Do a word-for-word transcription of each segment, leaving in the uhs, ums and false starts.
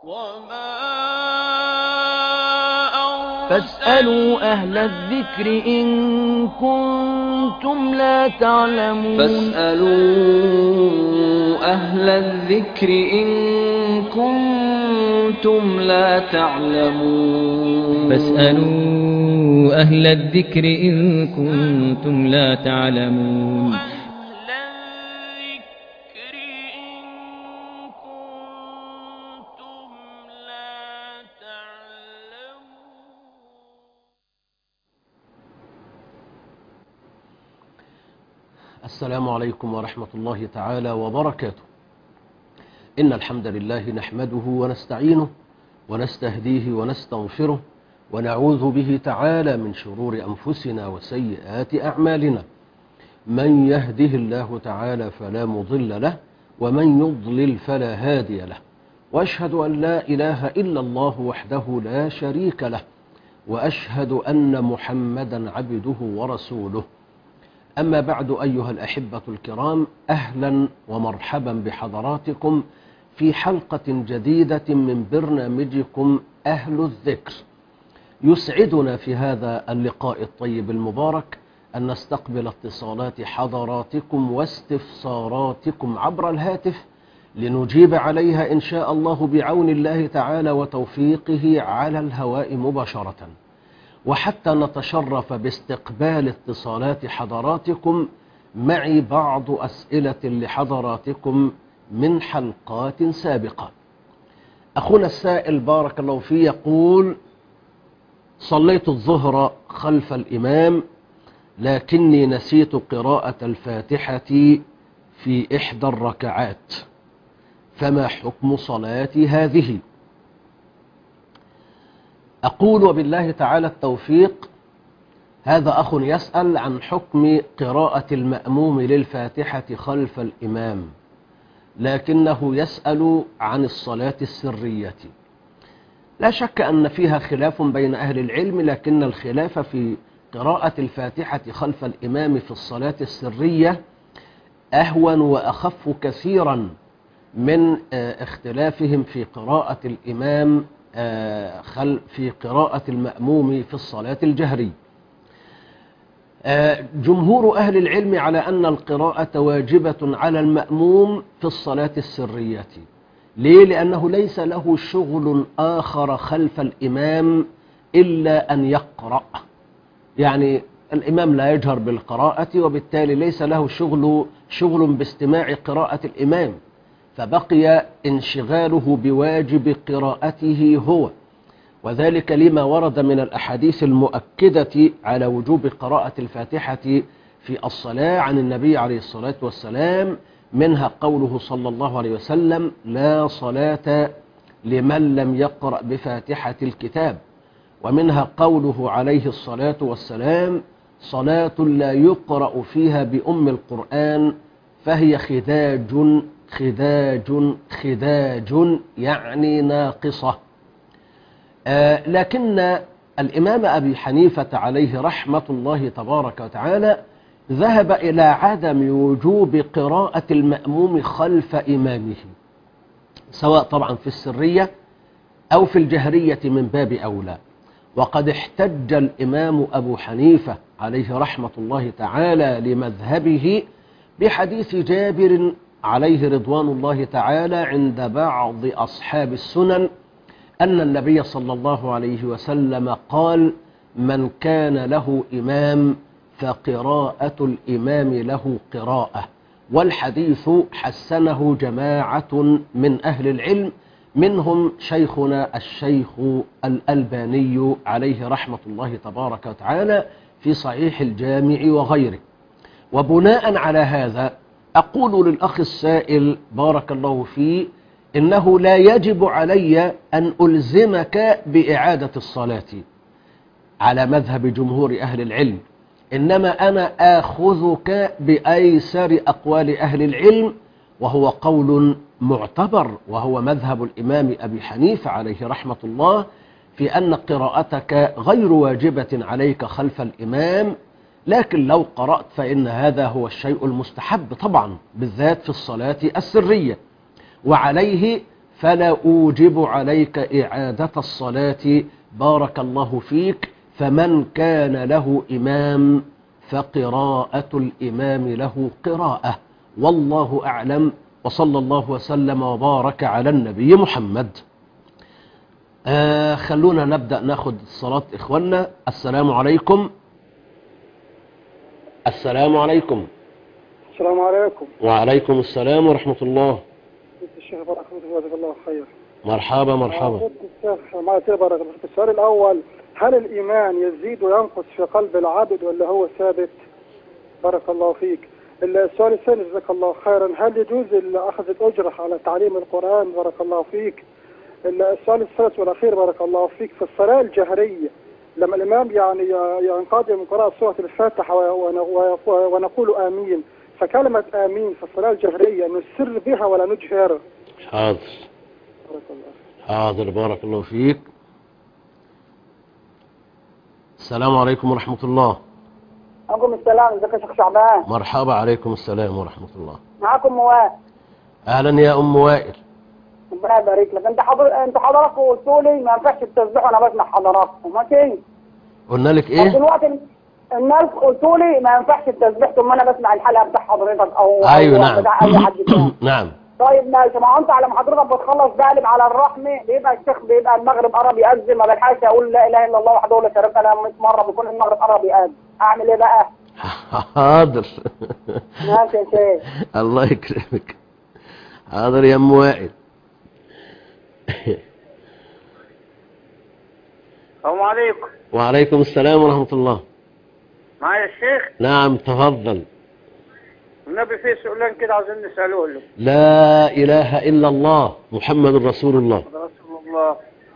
فاسألوا أهل الذكر إن كنتم لا تعلمون فاسألوا أهل الذكر إن كنتم لا تعلمون فاسألوا أهل الذكر إن كنتم لا تعلمون السلام عليكم ورحمة الله تعالى وبركاته. إن الحمد لله نحمده ونستعينه ونستهديه ونستغفره ونعوذ به تعالى من شرور أنفسنا وسيئات أعمالنا. من يهده الله تعالى فلا مضل له ومن يضلل فلا هادي له، وأشهد أن لا إله إلا الله وحده لا شريك له، وأشهد أن محمدا عبده ورسوله. أما بعد أيها الأحبة الكرام، أهلا ومرحبا بحضراتكم في حلقة جديدة من برنامجكم أهل الذكر. يسعدنا في هذا اللقاء الطيب المبارك أن نستقبل اتصالات حضراتكم واستفساراتكم عبر الهاتف لنجيب عليها إن شاء الله بعون الله تعالى وتوفيقه على الهواء مباشرة. وحتى نتشرف باستقبال اتصالات حضراتكم، معي بعض أسئلة لحضراتكم من حلقات سابقة. أخونا السائل بارك الله فيه يقول: صليت الظهر خلف الإمام لكني نسيت قراءة الفاتحة في إحدى الركعات، فما حكم صلاتي هذه؟ أقول وبالله تعالى التوفيق. هذا أخ يسأل عن حكم قراءة المأموم للفاتحة خلف الإمام، لكنه يسأل عن الصلاة السرية. لا شك أن فيها خلاف بين أهل العلم، لكن الخلاف في قراءة الفاتحة خلف الإمام في الصلاة السرية أهون وأخف كثيرا من اختلافهم في قراءة الإمام في قراءة المأموم في الصلاة الجهرية. جمهور أهل العلم على أن القراءة واجبة على المأموم في الصلاة السرية. ليه؟ لأنه ليس له شغل آخر خلف الإمام إلا أن يقرأ، يعني الإمام لا يجهر بالقراءة، وبالتالي ليس له شغل شغل باستماع قراءة الإمام، فبقي انشغاله بواجب قراءته هو، وذلك لما ورد من الأحاديث المؤكدة على وجوب قراءة الفاتحة في الصلاة عن النبي عليه الصلاة والسلام، منها قوله صلى الله عليه وسلم: لا صلاة لمن لم يقرأ بفاتحة الكتاب، ومنها قوله عليه الصلاة والسلام: صلاة لا يقرأ فيها بأم القرآن فهي خداج خداج خداج، يعني ناقصة. آه لكن الإمام أبي حنيفة عليه رحمة الله تبارك وتعالى ذهب إلى عدم وجوب قراءة المأموم خلف إمامه، سواء طبعا في السرية أو في الجهرية من باب أولى. وقد احتج الإمام أبو حنيفة عليه رحمة الله تعالى لمذهبه بحديث جابر عليه رضوان الله تعالى عند بعض أصحاب السنن أن النبي صلى الله عليه وسلم قال: من كان له إمام فقراءة الإمام له قراءة. والحديث حسنه جماعة من أهل العلم، منهم شيخنا الشيخ الألباني عليه رحمة الله تبارك وتعالى في صحيح الجامع وغيره. وبناء على هذا أقول للأخ السائل بارك الله فيه: إنه لا يجب علي أن ألزمك بإعادة الصلاة على مذهب جمهور أهل العلم، إنما أنا آخذك بأيسر أقوال أهل العلم، وهو قول معتبر، وهو مذهب الإمام أبي حنيفة عليه رحمة الله، في أن قراءتك غير واجبة عليك خلف الإمام، لكن لو قرأت فإن هذا هو الشيء المستحب طبعا، بالذات في الصلاة السرية. وعليه فلا أوجب عليك إعادة الصلاة بارك الله فيك. فمن كان له إمام فقراءة الإمام له قراءة، والله أعلم، وصلى الله وسلم وبارك على النبي محمد. آه خلونا نبدأ ناخد الصلاة إخواننا. السلام عليكم. السلام عليكم. السلام عليكم. وعليكم السلام ورحمة الله. الشيخ بارك جزاك الله خير. مرحبا مرحبا. الشيخ ما تبارك. السؤال الأول، هل الإيمان يزيد وينقص في قلب العبد ولا هو ثابت؟ بارك الله فيك. السؤال الثاني جزاك الله خيرا، هل يجوز أخذ الأجرة على تعليم القرآن؟ بارك الله فيك. السؤال الثالث والأخير بارك الله فيك، في الصلاة الجهرية لما الإمام يعني ينقضي من قراءة سورة الفاتحة ونقول آمين، فكلمة آمين في الصلاة الجهرية نسر بها ولا نجهر؟ حاضر. بارك الله. حاضر بارك الله فيك. السلام عليكم ورحمة الله. عليكم السلام. ازيك يا شيخ شعبان؟ مرحبا. عليكم السلام ورحمة الله. معاكم وائل. أهلا يا أم وائل. ربنا يبارك لك. انت حضر انت حضراتكم قلتوا لي ما ينفعش التسبيح وانا بسمع حضراتكم، ماشي؟ قلنا لك إيه؟ دلوقتي الناس قلتوا لي ما ينفعش التسبيح ثم انا بسمع الحلقة بتاع حضرتك او أيوة أو نعم. بتاع اي حد تاني. نعم. طيب ماشي، ما انت على ما حضرتك بتخلص بقلب على الرحمه بيبقى الشيخ بيبقى المغرب قرب يأذن، ما بلحقش اقول لا اله الا الله وحده لا شريك له مية مره بيكون المغرب قرب يأذن، اعمل ايه بقى؟ حاضر. ماشي يا شيخ. الله يكرمك. حاضر يا ام وائل. السلام عليكم. وعليكم السلام ورحمة الله. معايا الشيخ؟ نعم تفضل. النبي فيه سؤالين كده عاوزين نسألوه له. لا إله إلا الله محمد رسول الله. رسول الله.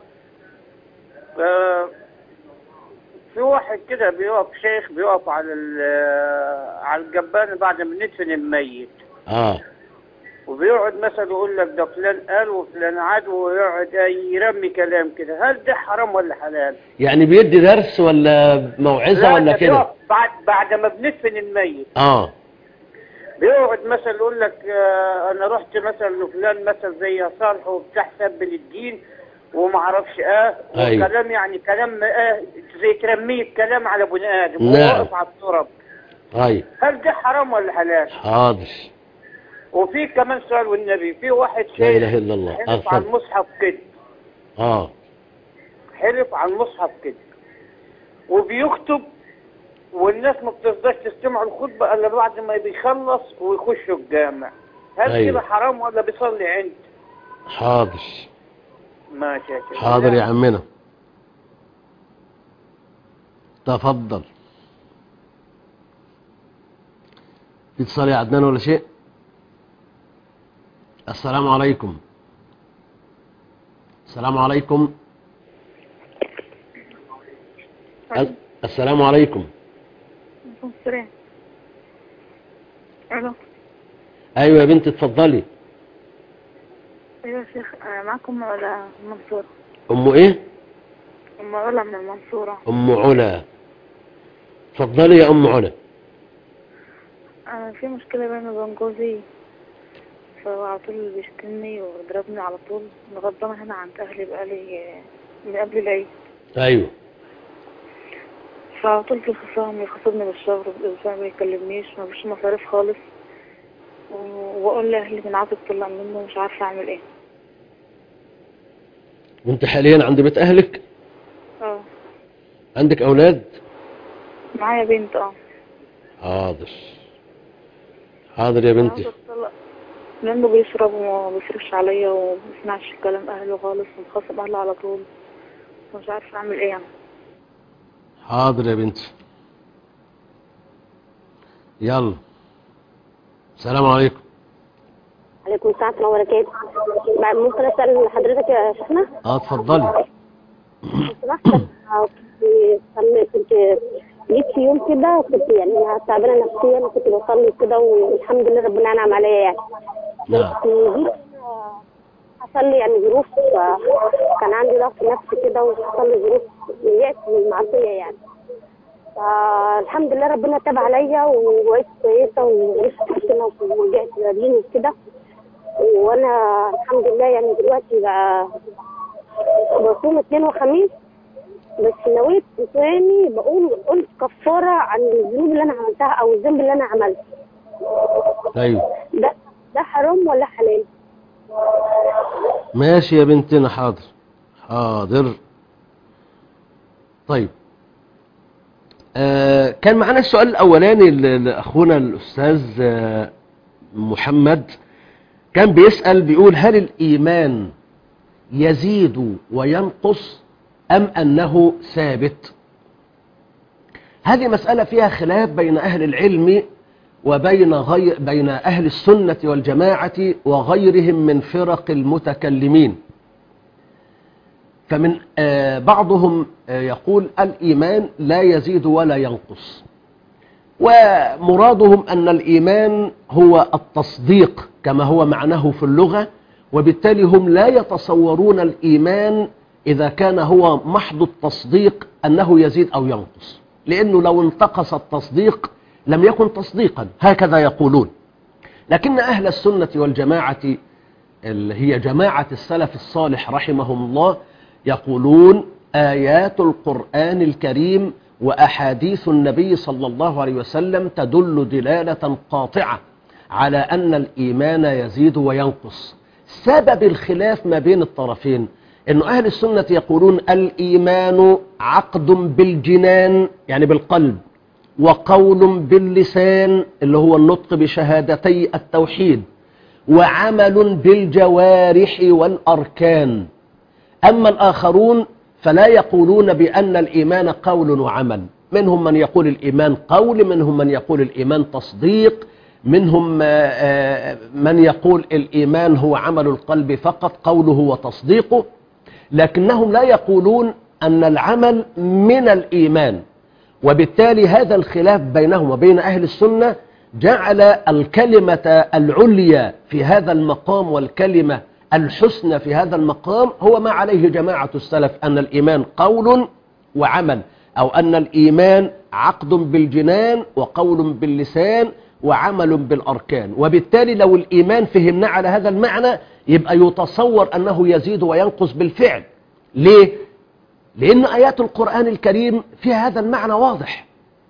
آه في واحد كده بيقف، شيخ بيقف على على الجبانة بعد ما ندفن الميت. اه. وبيقعد مثلا يقول لك ده فلان قال وفلان عاد، ويقعد يرمي كلام كده، هل ده حرام ولا حلال؟ يعني بيدي درس ولا موعظة ولا كده؟ بعد بعد ما بندفن الميت. اه. بيقعد مثلا يقول لك آه انا رحت مثلا لفلان مثلا زي صالح وبتاع سب للدين وما اعرفش اه أيوة. وكلام يعني كلام اه زي ترميه كلام على بني ادم وواقف على التراب. ايوه. هل ده حرام ولا حلال؟ حاضر. وفي كمان سؤال والنبي، في واحد لا اله الا الله حلف على المصحف كده. اه. حلف على المصحف كده وبيكتب والناس ما بترضاش تستمع الخطبه الا بعد ما بيخلص ويخشوا الجامع، هل أيوة. كده حرام ولا بيصلي عند؟ حاضر. ماشي يا شيخ. حاضر يا عمنا. تفضل. في اتصال يا عدنان ولا شيء؟ السلام عليكم. السلام عليكم. طيب. السلام عليكم. السلام. الو. ايوه يا بنت اتفضلي. ايوه يا شيخ، معاكم علا المنصورة. ام ايه؟ ام علا من المنصورة. ام علا. اتفضلي يا ام علا. انا في مشكلة بيني وبين جوزي، فهو على طول بيشتمني ويضربني على طول لغاية ما هنا عند اهلي بقالي من قبل العيد. ايوه. فعلى طول في خصام، يخصبني بالشهر بالاسبوع، ما يكلمنيش، ما فيش مصاريف خالص، واقول لاهلي من عاطل طلع منه ومش عارفه اعمل ايه. وانت حاليا عند بيت اهلك؟ اه. عندك اولاد؟ معايا بنت. اه. حاضر. حاضر يا بنتي. لانه بيشرب وما بيصرفش عليا وما بيسمعش كلام اهله خالص ومخاصم اهله على طول، ومش عارفه اعمل ايه يعني. حاضر يا بنتي. يلا. السلام عليكم. عليكم السلام ورحمة الله وبركاته. ممكن اسال حضرتك يا شيخنا؟ اه اتفضلي. كنت كنت جيت في يوم كده وكنت يعني تعبانه نفسيا وكنت بصلي كده والحمد لله ربنا انعم عليا يعني. نعم. جيت حصل لي يعني ظروف، كان عندي ضغط نفسي كده وحصل لي ظروف وقعت من المعصيه يعني. فالحمد لله ربنا تاب عليا وبقيت كويسه وعرفت حسنه ورجعت لديني كده. وانا الحمد لله يعني دلوقتي بقى بصوم اثنين وخميس، بس نويت تاني بقول قلت كفاره عن الذنوب اللي انا عملتها او الذنب اللي انا عملته. ايوه ده ده حرام ولا حلال؟ ماشي يا بنتنا، حاضر حاضر. طيب آه كان معنا السؤال الاولاني لاخونا الاستاذ آه محمد، كان بيسأل بيقول هل الايمان يزيد وينقص ام انه ثابت؟ هذه مسألة فيها خلاف بين اهل العلم وبين غير بين اهل السنة والجماعة وغيرهم من فرق المتكلمين. فمن آه بعضهم آه يقول الإيمان لا يزيد ولا ينقص، ومرادهم أن الإيمان هو التصديق كما هو معناه في اللغة، وبالتالي هم لا يتصورون الإيمان إذا كان هو محض التصديق أنه يزيد أو ينقص، لأنه لو انتقص التصديق لم يكن تصديقا، هكذا يقولون. لكن أهل السنة والجماعة اللي هي جماعة السلف الصالح رحمهم الله يقولون آيات القرآن الكريم وأحاديث النبي صلى الله عليه وسلم تدل دلالة قاطعة على أن الإيمان يزيد وينقص. سبب الخلاف ما بين الطرفين أن أهل السنة يقولون الإيمان عقد بالجنان يعني بالقلب، وقول باللسان اللي هو النطق بشهادتي التوحيد، وعمل بالجوارح والأركان. أما الآخرون فلا يقولون بأن الإيمان قول وعمل، منهم من يقول الإيمان قول، منهم من يقول الإيمان تصديق، منهم من يقول الإيمان هو عمل القلب فقط قوله وتصديقه، لكنهم لا يقولون أن العمل من الإيمان. وبالتالي هذا الخلاف بينهم وبين أهل السنة جعل الكلمة العليا في هذا المقام والكلمة الحسنى في هذا المقام هو ما عليه جماعة السلف، أن الإيمان قول وعمل، أو أن الإيمان عقد بالجنان وقول باللسان وعمل بالأركان. وبالتالي لو الإيمان فهمنا على هذا المعنى يبقى يتصور أنه يزيد وينقص بالفعل. ليه؟ لأن آيات القرآن الكريم فيها هذا المعنى واضح.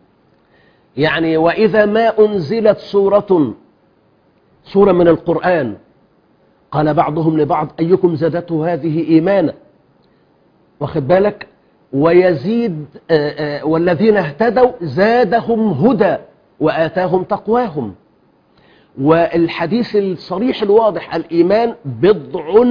يعني وإذا ما أنزلت سورة سورة من القرآن قال بعضهم لبعض أيكم زادته هذه إيمانا، واخد بالك، ويزيد آآ آآ والذين اهتدوا زادهم هدى وآتاهم تقواهم. والحديث الصريح الواضح الإيمان بضع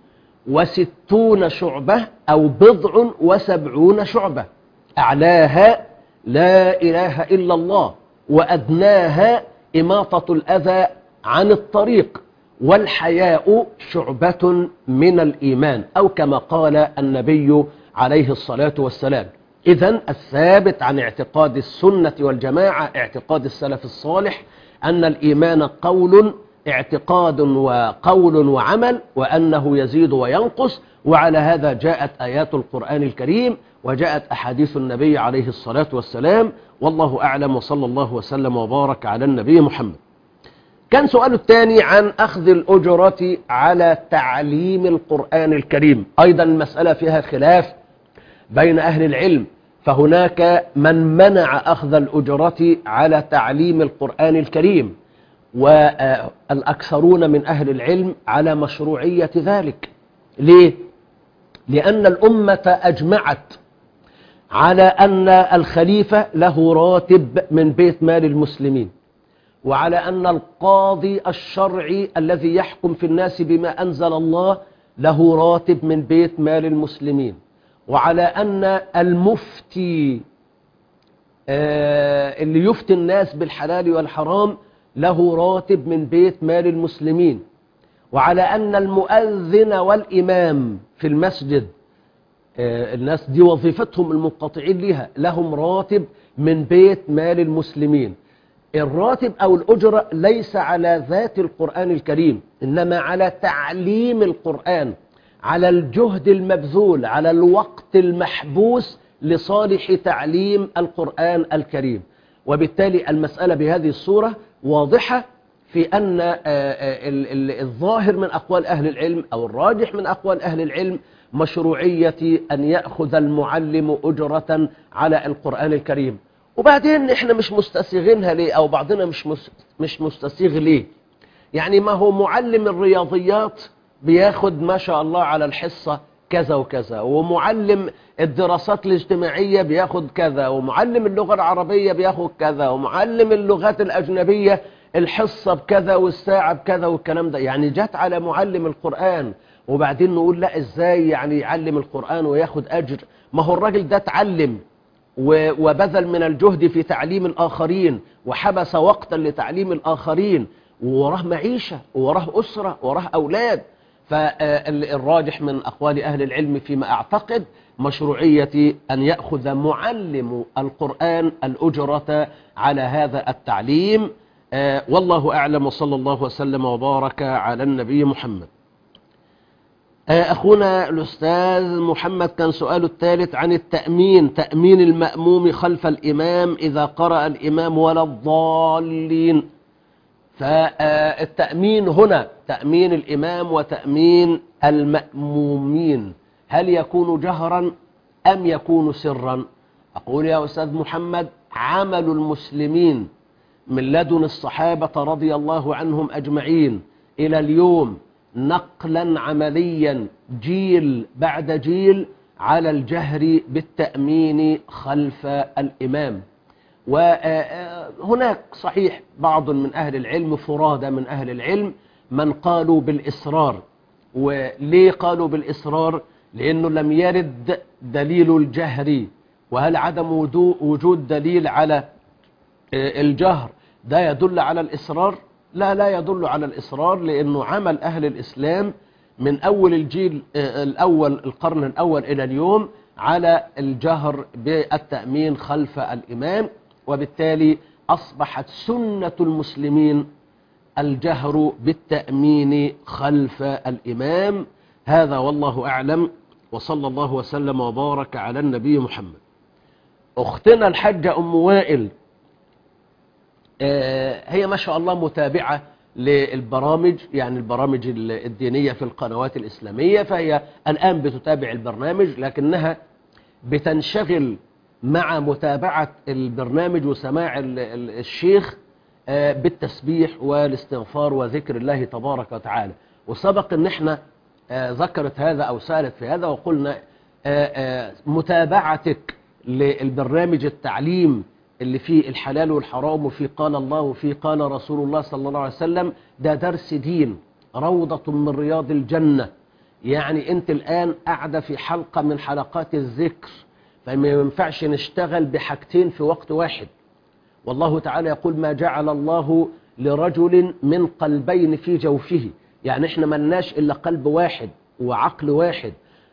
وستون شعبة أو بضع وسبعون شعبة، أعلاها لا إله إلا الله، وأدناها إماطة الأذى عن الطريق، والحياء شعبة من الإيمان، أو كما قال النبي عليه الصلاة والسلام. إذن الثابت عن اعتقاد السنة والجماعة اعتقاد السلف الصالح أن الإيمان قول، اعتقاد وقول وعمل، وأنه يزيد وينقص. وعلى هذا جاءت آيات القرآن الكريم وجاءت أحاديث النبي عليه الصلاة والسلام، والله أعلم، وصلى الله وسلم وبارك على النبي محمد. كان سؤال الثاني عن أخذ الأجرة على تعليم القرآن الكريم، أيضا المسألة فيها خلاف بين أهل العلم، فهناك من منع أخذ الأجرة على تعليم القرآن الكريم، والأكثرون من أهل العلم على مشروعية ذلك. ليه؟ لأن الأمة أجمعت على أن الخليفة له راتب من بيت مال المسلمين، وعلى أن القاضي الشرعي الذي يحكم في الناس بما أنزل الله له راتب من بيت مال المسلمين، وعلى أن المفتي اللي يفتي الناس بالحلال والحرام له راتب من بيت مال المسلمين، وعلى أن المؤذن والإمام في المسجد الناس دي وظيفتهم المنقطعين لها لهم راتب من بيت مال المسلمين. الراتب أو الأجرة ليس على ذات القرآن الكريم، إنما على تعليم القرآن، على الجهد المبذول، على الوقت المحبوس لصالح تعليم القرآن الكريم. وبالتالي المسألة بهذه الصورة واضحة، في أن الظاهر من أقوال أهل العلم أو الراجح من أقوال أهل العلم مشروعية أن يأخذ المعلم أجرة على القرآن الكريم. وبعدين احنا مش مستسيغينها ليه، أو بعضنا مش مش مستسيغ ليه؟ يعني ما هو معلم الرياضيات بياخد ما شاء الله على الحصة كذا وكذا، ومعلم الدراسات الاجتماعية بياخد كذا، ومعلم اللغة العربية بياخد كذا، ومعلم اللغات الأجنبية الحصة بكذا والساعة بكذا والكلام ده. يعني جات على معلم القرآن وبعدين نقول لا ازاي يعني يعلم القرآن وياخد أجر؟ ما هو الراجل ده اتعلم وبذل من الجهد في تعليم الآخرين وحبس وقتا لتعليم الآخرين، ووراه معيشة ووراه أسرة ووراه أولاد. فالراجح من أقوال أهل العلم فيما أعتقد مشروعية أن يأخذ معلم القرآن الأجرة على هذا التعليم. والله أعلم، وصلى الله وسلم وبارك على النبي محمد. أخونا الأستاذ محمد كان سؤاله الثالث عن التأمين، تأمين المأموم خلف الإمام إذا قرأ الإمام ولا الضالين. فالتأمين هنا تأمين الإمام وتأمين المأمومين هل يكون جهرا أم يكون سرا؟ أقول يا أستاذ محمد عمل المسلمين من لدن الصحابة رضي الله عنهم أجمعين إلى اليوم نقلا عمليا جيل بعد جيل على الجهر بالتأمين خلف الإمام. وهناك صحيح بعض من أهل العلم فرادى من أهل العلم من قالوا بالإصرار. وليه قالوا بالإصرار؟ لأنه لم يرد دليل الجهر. وهل عدم وجود دليل على الجهر ده يدل على الإصرار؟ لا لا يدل على الإصرار، لأنه عمل أهل الإسلام من أول الجيل الأول القرن الأول إلى اليوم على الجهر بالتأمين خلف الإمام، وبالتالي أصبحت سنة المسلمين الجهر بالتأمين خلف الإمام. هذا والله أعلم، وصلى الله وسلم وبارك على النبي محمد. أختنا الحجة أم وائل هي ما شاء الله متابعة للبرامج، يعني البرامج الدينية في القنوات الإسلامية، فهي الآن بتتابع البرنامج، لكنها بتنشغل مع متابعة البرنامج وسماع الشيخ بالتسبيح والاستغفار وذكر الله تبارك وتعالى. وسبق ان احنا ذكرت هذا أو سألت في هذا وقلنا متابعتك للبرنامج التعليم اللي فيه الحلال والحرام وفيه قال الله وفيه قال رسول الله صلى الله عليه وسلم، ده درس دين، روضة من رياض الجنة. يعني انت الآن قاعدة في حلقة من حلقات الذكر، فما ينفعش نشتغل بحاجتين في وقت واحد. والله تعالى يقول ما جعل الله لرجل من قلبين في جوفه، يعني احنا ملناش إلا قلب واحد وعقل واحد.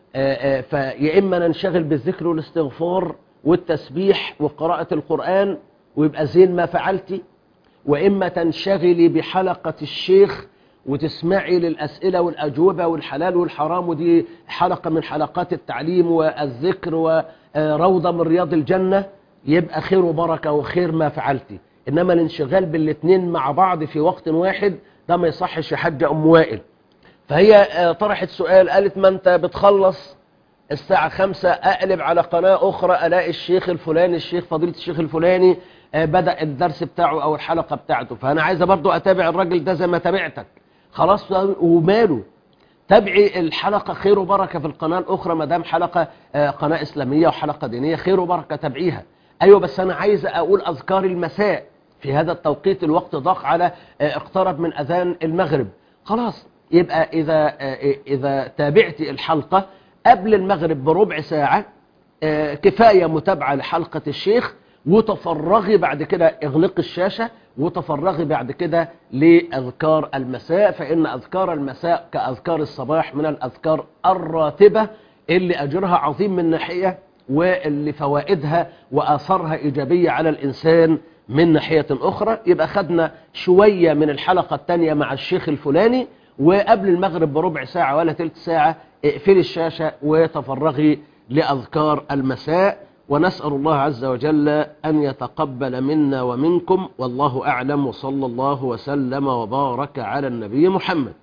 فيا إما ننشغل بالذكر والاستغفار والتسبيح وقراءة القرآن ويبقى زين ما فعلتي، وإما تنشغلي بحلقة الشيخ وتسمعي للأسئلة والأجوبة والحلال والحرام، ودي حلقة من حلقات التعليم والذكر وروضة من رياض الجنة، يبقى خير وبركة وخير ما فعلتي. إنما الانشغال بالاثنين مع بعض في وقت واحد ده ما يصحش يا حاجة أم وائل. فهي طرحت سؤال، قالت ما أنت بتخلص الساعة خمسة أقلب على قناة أخرى ألاقي الشيخ الفلاني الشيخ فضيلة الشيخ الفلاني بدأ الدرس بتاعه أو الحلقة بتاعته، فأنا عايزة برضو أتابع الراجل ده زي ما تابعتك. خلاص وماله، تابعي الحلقة خير وبركة في القناة الأخرى ما دام حلقة قناة إسلامية وحلقة دينية، خير وبركة تابعيها. أيوة بس أنا عايزة أقول أذكار المساء في هذا التوقيت، الوقت ضاق على اقترب من أذان المغرب. خلاص يبقى إذا إذا تابعتي الحلقة قبل المغرب بربع ساعة كفاية متابعة لحلقة الشيخ، وتفرغي بعد كده اغلق الشاشة وتفرغي بعد كده لأذكار المساء، فإن أذكار المساء كأذكار الصباح من الأذكار الراتبة اللي أجرها عظيم من ناحية، واللي فوائدها وآثارها إيجابية على الإنسان من ناحية أخرى. يبقى خدنا شوية من الحلقة الثانية مع الشيخ الفلاني، وقبل المغرب بربع ساعة ولا تلت ساعة اقفلي الشاشة وتفرغي لأذكار المساء. ونسأل الله عز وجل أن يتقبل منا ومنكم، والله أعلم، وصلى الله وسلم وبارك على النبي محمد.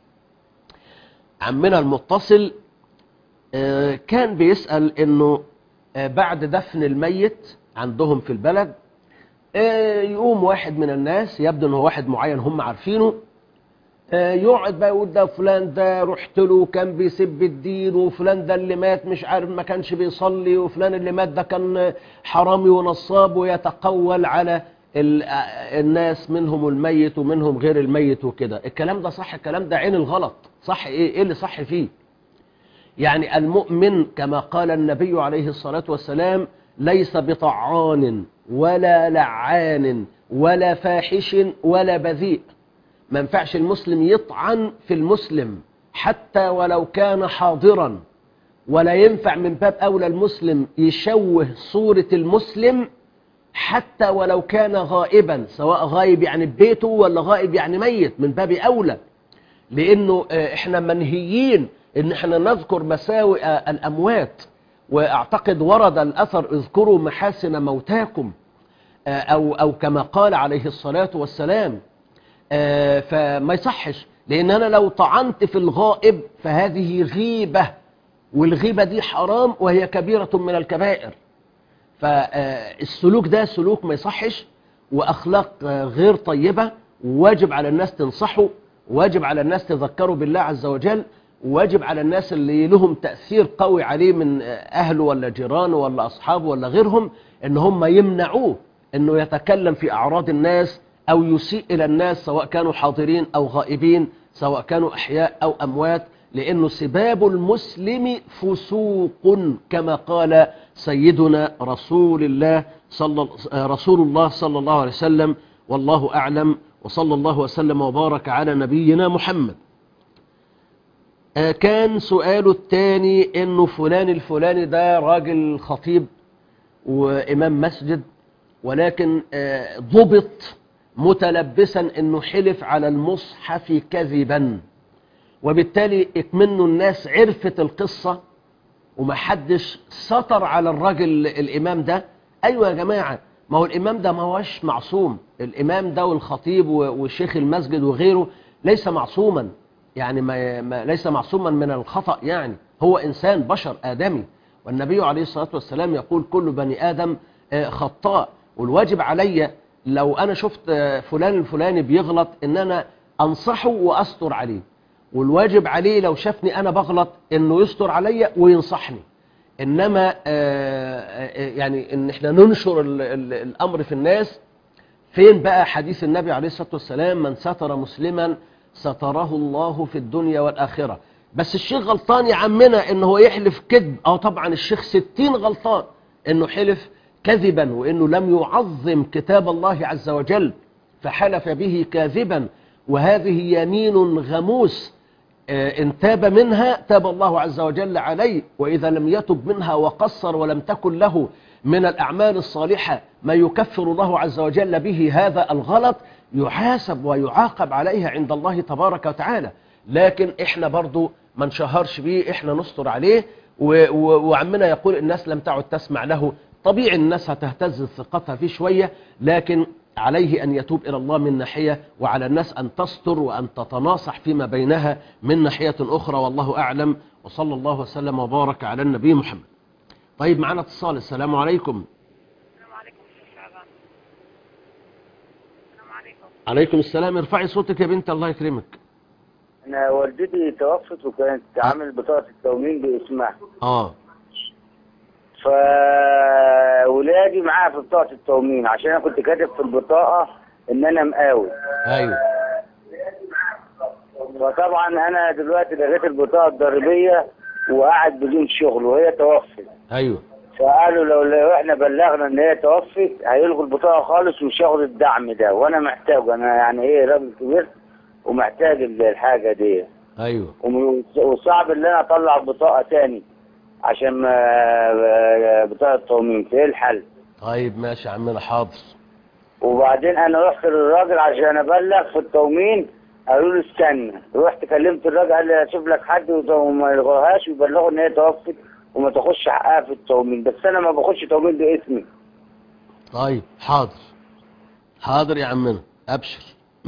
عمنا المتصل كان بيسأل إنه بعد دفن الميت عندهم في البلد يقوم واحد من الناس، يبدو انه واحد معين هم عارفينه، يقعد بقى يقول ده فلان ده رحت له كان بيسب الدين، وفلان ده اللي مات مش عارف ما كانش بيصلي، وفلان اللي مات ده كان حرامي ونصاب، ويتقول على الناس منهم الميت ومنهم غير الميت وكده. الكلام ده صح؟ الكلام ده عين الغلط. صح ايه؟ ايه اللي صح فيه؟ يعني المؤمن كما قال النبي عليه الصلاة والسلام ليس بطعان ولا لعان ولا فاحش ولا بذيء. ما ينفعش المسلم يطعن في المسلم حتى ولو كان حاضرا، ولا ينفع من باب أولى المسلم يشوه صورة المسلم حتى ولو كان غائبا، سواء غائب يعني ببيته ولا غائب يعني ميت، من باب أولى. لأنه احنا منهيين ان احنا نذكر مساوئ الأموات، واعتقد ورد الأثر اذكروا محاسن موتاكم، أو, أو كما قال عليه الصلاة والسلام. فما يصحش، لأن أنا لو طعنت في الغائب فهذه غيبة، والغيبة دي حرام وهي كبيرة من الكبائر. فالسلوك ده سلوك ما يصحش، وأخلاق غير طيبة، واجب على الناس تنصحوا، واجب على الناس تذكروا بالله عز وجل، واجب على الناس اللي لهم تأثير قوي عليه من أهله ولا جيرانه ولا أصحابه ولا غيرهم إن هم يمنعوه إنه يتكلم في أعراض الناس أو يسيء إلى الناس، سواء كانوا حاضرين أو غائبين، سواء كانوا أحياء أو أموات، لأنه سباب المسلم فسوق كما قال سيدنا رسول الله صلى رسول الله صلى الله عليه وسلم. والله أعلم، وصلى الله وسلم وبارك على نبينا محمد. كان سؤاله الثاني إنه فلان الفلاني ده راجل خطيب وإمام مسجد، ولكن ضبط متلبسا إنه حلف على المصحف كذبا، وبالتالي اكمنه الناس عرفت القصة ومحدش سطر على الراجل الإمام ده. أيوة يا جماعة، ما هو الإمام ده ما هوش معصوم، الإمام ده والخطيب وشيخ المسجد وغيره ليس معصوما، يعني ما ما ليس معصوما من الخطأ، يعني هو إنسان بشر آدمي، والنبي عليه الصلاة والسلام يقول كل بني آدم خطاء. والواجب علي لو أنا شفت فلان الفلاني بيغلط إن أنا أنصحه وأستر عليه، والواجب عليه لو شافني أنا بغلط إنه يستر علي وينصحني. إنما يعني إن إحنا ننشر الأمر في الناس، فين بقى حديث النبي عليه الصلاة والسلام من ستر مسلما ستره الله في الدنيا والآخرة؟ بس الشيخ غلطان يا عمنا إنه يحلف كذب، أو طبعا الشيخ ستين غلطان إنه حلف كذبا، وإنه لم يعظم كتاب الله عز وجل فحلف به كاذبا، وهذه يمين غموس إن تاب منها تاب الله عز وجل عليه، وإذا لم يتب منها وقصر ولم تكن له من الأعمال الصالحة ما يكفر الله عز وجل به هذا الغلط يحاسب ويعاقب عليها عند الله تبارك وتعالى. لكن إحنا برضو ما نشهرش بيه، إحنا نستر عليه، وعمنا يقول الناس لم تعد تسمع له. طبيعي الناس هتهتز ثقتها فيه شوية، لكن عليه أن يتوب إلى الله من ناحية، وعلى الناس أن تستر وأن تتناصح فيما بينها من ناحية أخرى، والله أعلم، وصلى الله وسلم وبارك على النبي محمد. طيب معنا اتصال. السلام عليكم. السلام عليكم شعبان. السلام عليكم. عليكم السلام. ارفعي صوتك يا بنت الله يكرمك. أنا والدتي توفت وكانت عامل بطاقة التومين باسمها. آه فولادي معاها في بطاقة التومين، عشان أنا كنت كاتب في البطاقة إن أنا مقاول. أيوه. فطبعا أنا دلوقتي لغيت البطاقة الضريبية وقاعد بدون شغل وهي توفت. أيوه. فقالوا لو, لو احنا بلغنا ان هي توفت هيلغوا البطاقة خالص ومش هياخدوا الدعم ده، وانا محتاجه، انا يعني ايه راجل كبير ومحتاج الحاجة دي. ايوه. وصعب ان انا اطلع بطاقة تاني عشان بطاقة التومين. ايه الحل؟ طيب ماشي يا عمنا، حاضر. وبعدين انا رحت للراجل عشان ابلغ في التومين، قالوا له استنى. رحت كلمت الراجل قال لي اشوف لك حد وما يلغوهاش ويبلغوا ان هي توفت وما تاخدش حقها في التومين، بس انا ما باخدش تومين باسمي. طيب حاضر حاضر يا عمنا ابشر.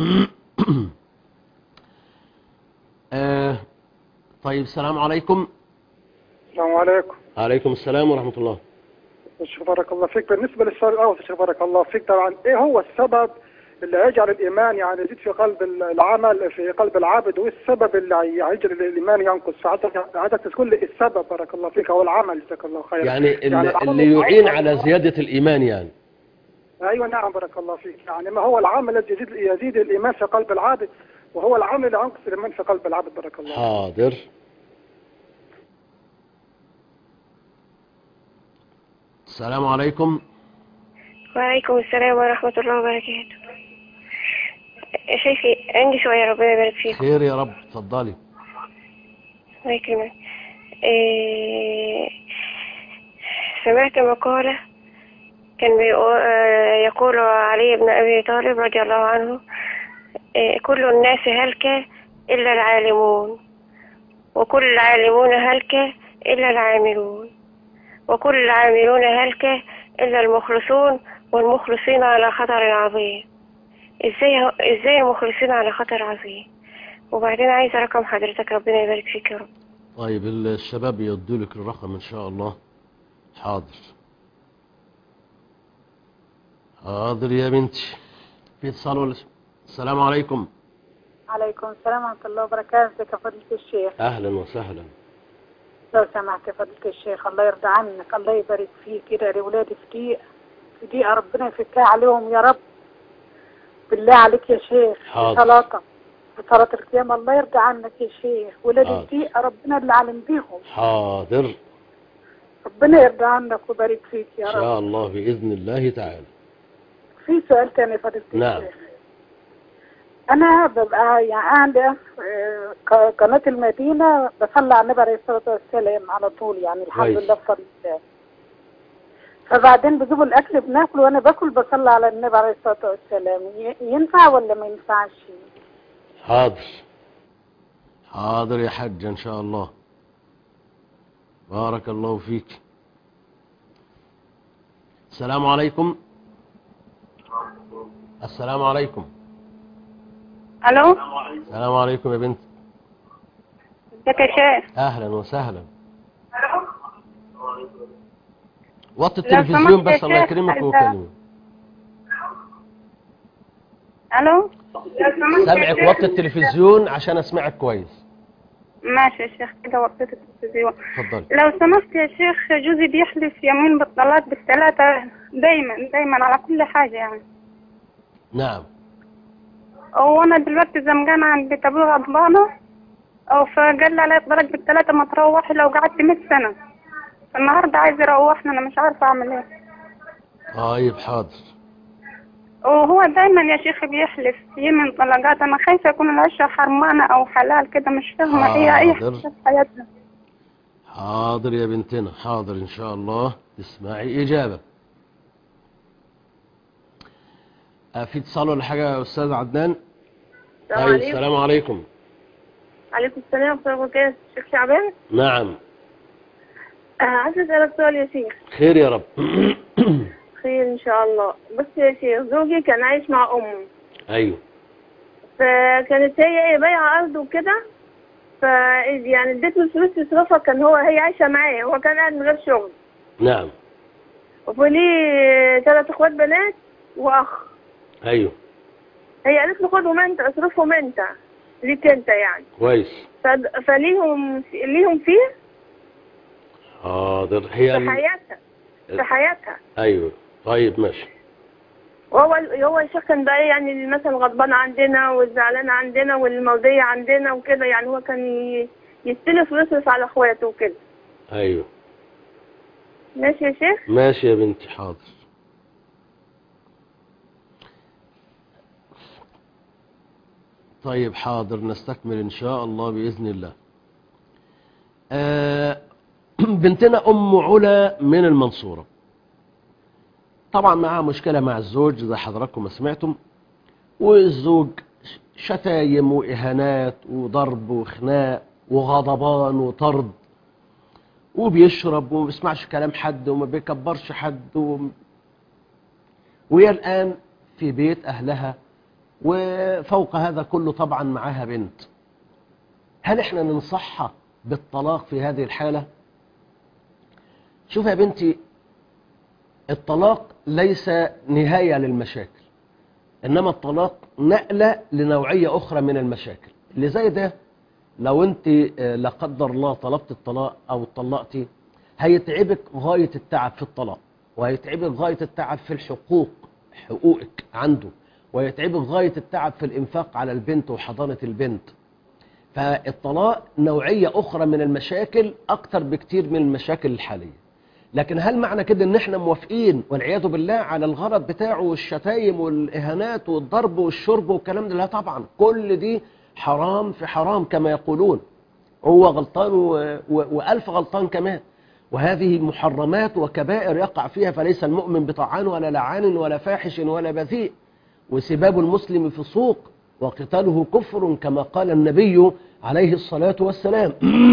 آه طيب السلام عليكم. السلام عليكم. عليكم السلام ورحمة الله. الشيخ بارك الله فيك، بالنسبة للسؤال الأول الشيخ بارك الله فيك، طبعا إيه هو السبب اللي يجعل الإيمان يعني يزيد في قلب العمل في قلب العبد، وإيه السبب اللي يجعل الإيمان ينقص؟ فعايزك تقول لي السبب بارك الله فيك أو العمل جزاك الله خيرا. يعني, يعني اللي يعين على زيادة الإيمان يعني. أيوة نعم بارك الله فيك، يعني ما هو العمل الذي يزيد يزيد الإيمان في قلب العبد، وهو العمل اللي ينقص الإيمان في قلب العبد بارك الله. حاضر. السلام عليكم. وعليكم السلام ورحمة الله وبركاته. شيخي عندي سؤال ربنا يبارك فيك. خير يا رب اتفضلي. الله يكرمك. إيه سمعت مقالة كان يقول علي بن أبي طالب رضي الله عنه إيه كل الناس هلكة إلا العالمون، وكل العالمون هلكة إلا العاملون، وكل العاملون هلكة إلا المخلصون، والمخلصين على خطر عظيم. إزاي إزاي المخلصين على خطر عظيم؟ وبعدين عايزة رقم حضرتك ربنا يبارك فيك يا رب. طيب الشباب يدوا لك الرقم إن شاء الله. حاضر حاضر يا بنتي. في اتصال ولا؟ السلام عليكم. عليكم السلام ورحمة الله وبركاته. ازيك يا فضيلة الشيخ؟ أهلا وسهلا. لو سمحت يا فضيلة الشيخ الله يرضى عنك، الله يبارك فيك كده لأولادي في دقيقة في دقيقة ربنا يفكها عليهم يا رب. بالله عليك يا شيخ صلاتك في صلاة القيامة الله يرضى عنك يا شيخ. ولادي في دقيقة ربنا اللي علم بيهم. حاضر. ربنا يرضى عنك ويبارك فيك يا رب. إن شاء الله بإذن الله تعالى. في سؤال تاني يا فضيلة نعم. الشيخ. أنا ببقى يعني عندي قناة المدينة بصلي على النبي عليه الصلاة والسلام على طول، يعني الحمد لله بفضل الله. فبعدين بجيبوا الأكل بناكل وأنا باكل بصلي على النبي عليه الصلاة والسلام، ينفع ولا ما ينفعش؟ حاضر حاضر يا حج إن شاء الله. بارك الله فيك. السلام عليكم. السلام عليكم. الو. السلام عليكم يا بنت. ازيك يا شيخ؟ اهلا وسهلا. وطي التلفزيون بس الله يكرمك وكلمه. الو. سامعك وطي التلفزيون عشان اسمعك كويس. ماشي يا شيخ كده وطيت التلفزيون. اتفضلي. لو سمحت يا شيخ، جوزي بيحلف يمين بالطلاق بالثلاثة دايما دايما على كل حاجة يعني. نعم. وانا دلوقتي زمجانة عند بيت ابويا غضبانة، او فقال لي علي الطلاق بالثلاثة ما تروحي لو قعدت مية سنة. النهارده عايز يروحنا، انا مش عارفة اعمل ايه. طيب حاضر. وهو دايما يا شيخ بيحلف يمين طلاقات، انا خايفة يكون العشرة حرمانة او حلال كده، مش فاهمة هي اي حاجة في حياتنا. حاضر يا بنتنا حاضر ان شاء الله تسمعي اجابة. في اتصال ولا حاجة يا أستاذ عدنان؟ السلام طيب عليكم. السلام عليكم. عليكم السلام ورحمة الله وبركاته. شيخ شعبان؟ نعم. آه عايز أسألك سؤال يا شيخ. خير يا رب. خير إن شاء الله. بس يا شيخ زوجي كان عايش مع أمه. أيوه. فكانت هي بايعة أرض وكده، ف يعني اديت له فلوس يصرفها، كان هو هي عايشة معاه، هو كان قاعد من غير شغل. نعم. وليه ثلاث إخوات بنات وأخ. ايوه. هي قالت له خدهم انت اصرفهم انت ليك انت يعني. كويس. فليهم ليهم فيه. حاضر. هي في حياتها في حياتها. ايوه طيب ماشي. وهو هو الشيخ كان بقى يعني مثلا غضبان عندنا والزعلان عندنا والموضيع عندنا وكده، يعني هو كان يستلف ويصرف على اخواته وكده. ايوه. ماشي يا شيخ. ماشي يا بنتي حاضر. طيب حاضر نستكمل إن شاء الله بإذن الله. آه بنتنا أم علا من المنصورة، طبعا معها مشكلة مع الزوج زي حضراتكم ما سمعتم، والزوج شتايم وإهانات وضرب وخناق وغضبان وطرد، وبيشرب وما بيسمعش كلام حد وما بيكبرش حد و... وهي الآن في بيت أهلها، وفوق هذا كله طبعا معاها بنت. هل احنا ننصحها بالطلاق في هذه الحالة؟ شوف يا بنتي، الطلاق ليس نهاية للمشاكل، إنما الطلاق نقلة لنوعية أخرى من المشاكل. اللي زي ده لو أنت لا قدر الله طلبت الطلاق أو اتطلقتي، هيتعبك غاية التعب في الطلاق، وهيتعبك غاية التعب في الحقوق، حقوقك عنده، ويتعبك غاية التعب في الإنفاق على البنت وحضانة البنت. فالطلاق نوعية أخرى من المشاكل أكتر بكتير من المشاكل الحالية. لكن هل معنى كده ان احنا موافقين والعياذ بالله على الغرض بتاعه والشتايم والإهانات والضرب والشرب والكلام ده؟ لا طبعا، كل دي حرام في حرام كما يقولون، هو غلطان وألف غلطان كمان. وهذه محرمات وكبائر يقع فيها، فليس المؤمن بطعان ولا لعان ولا فاحش ولا بذيء. وسباب المسلم فسوق وقتاله كفر كما قال النبي عليه الصلاة والسلام.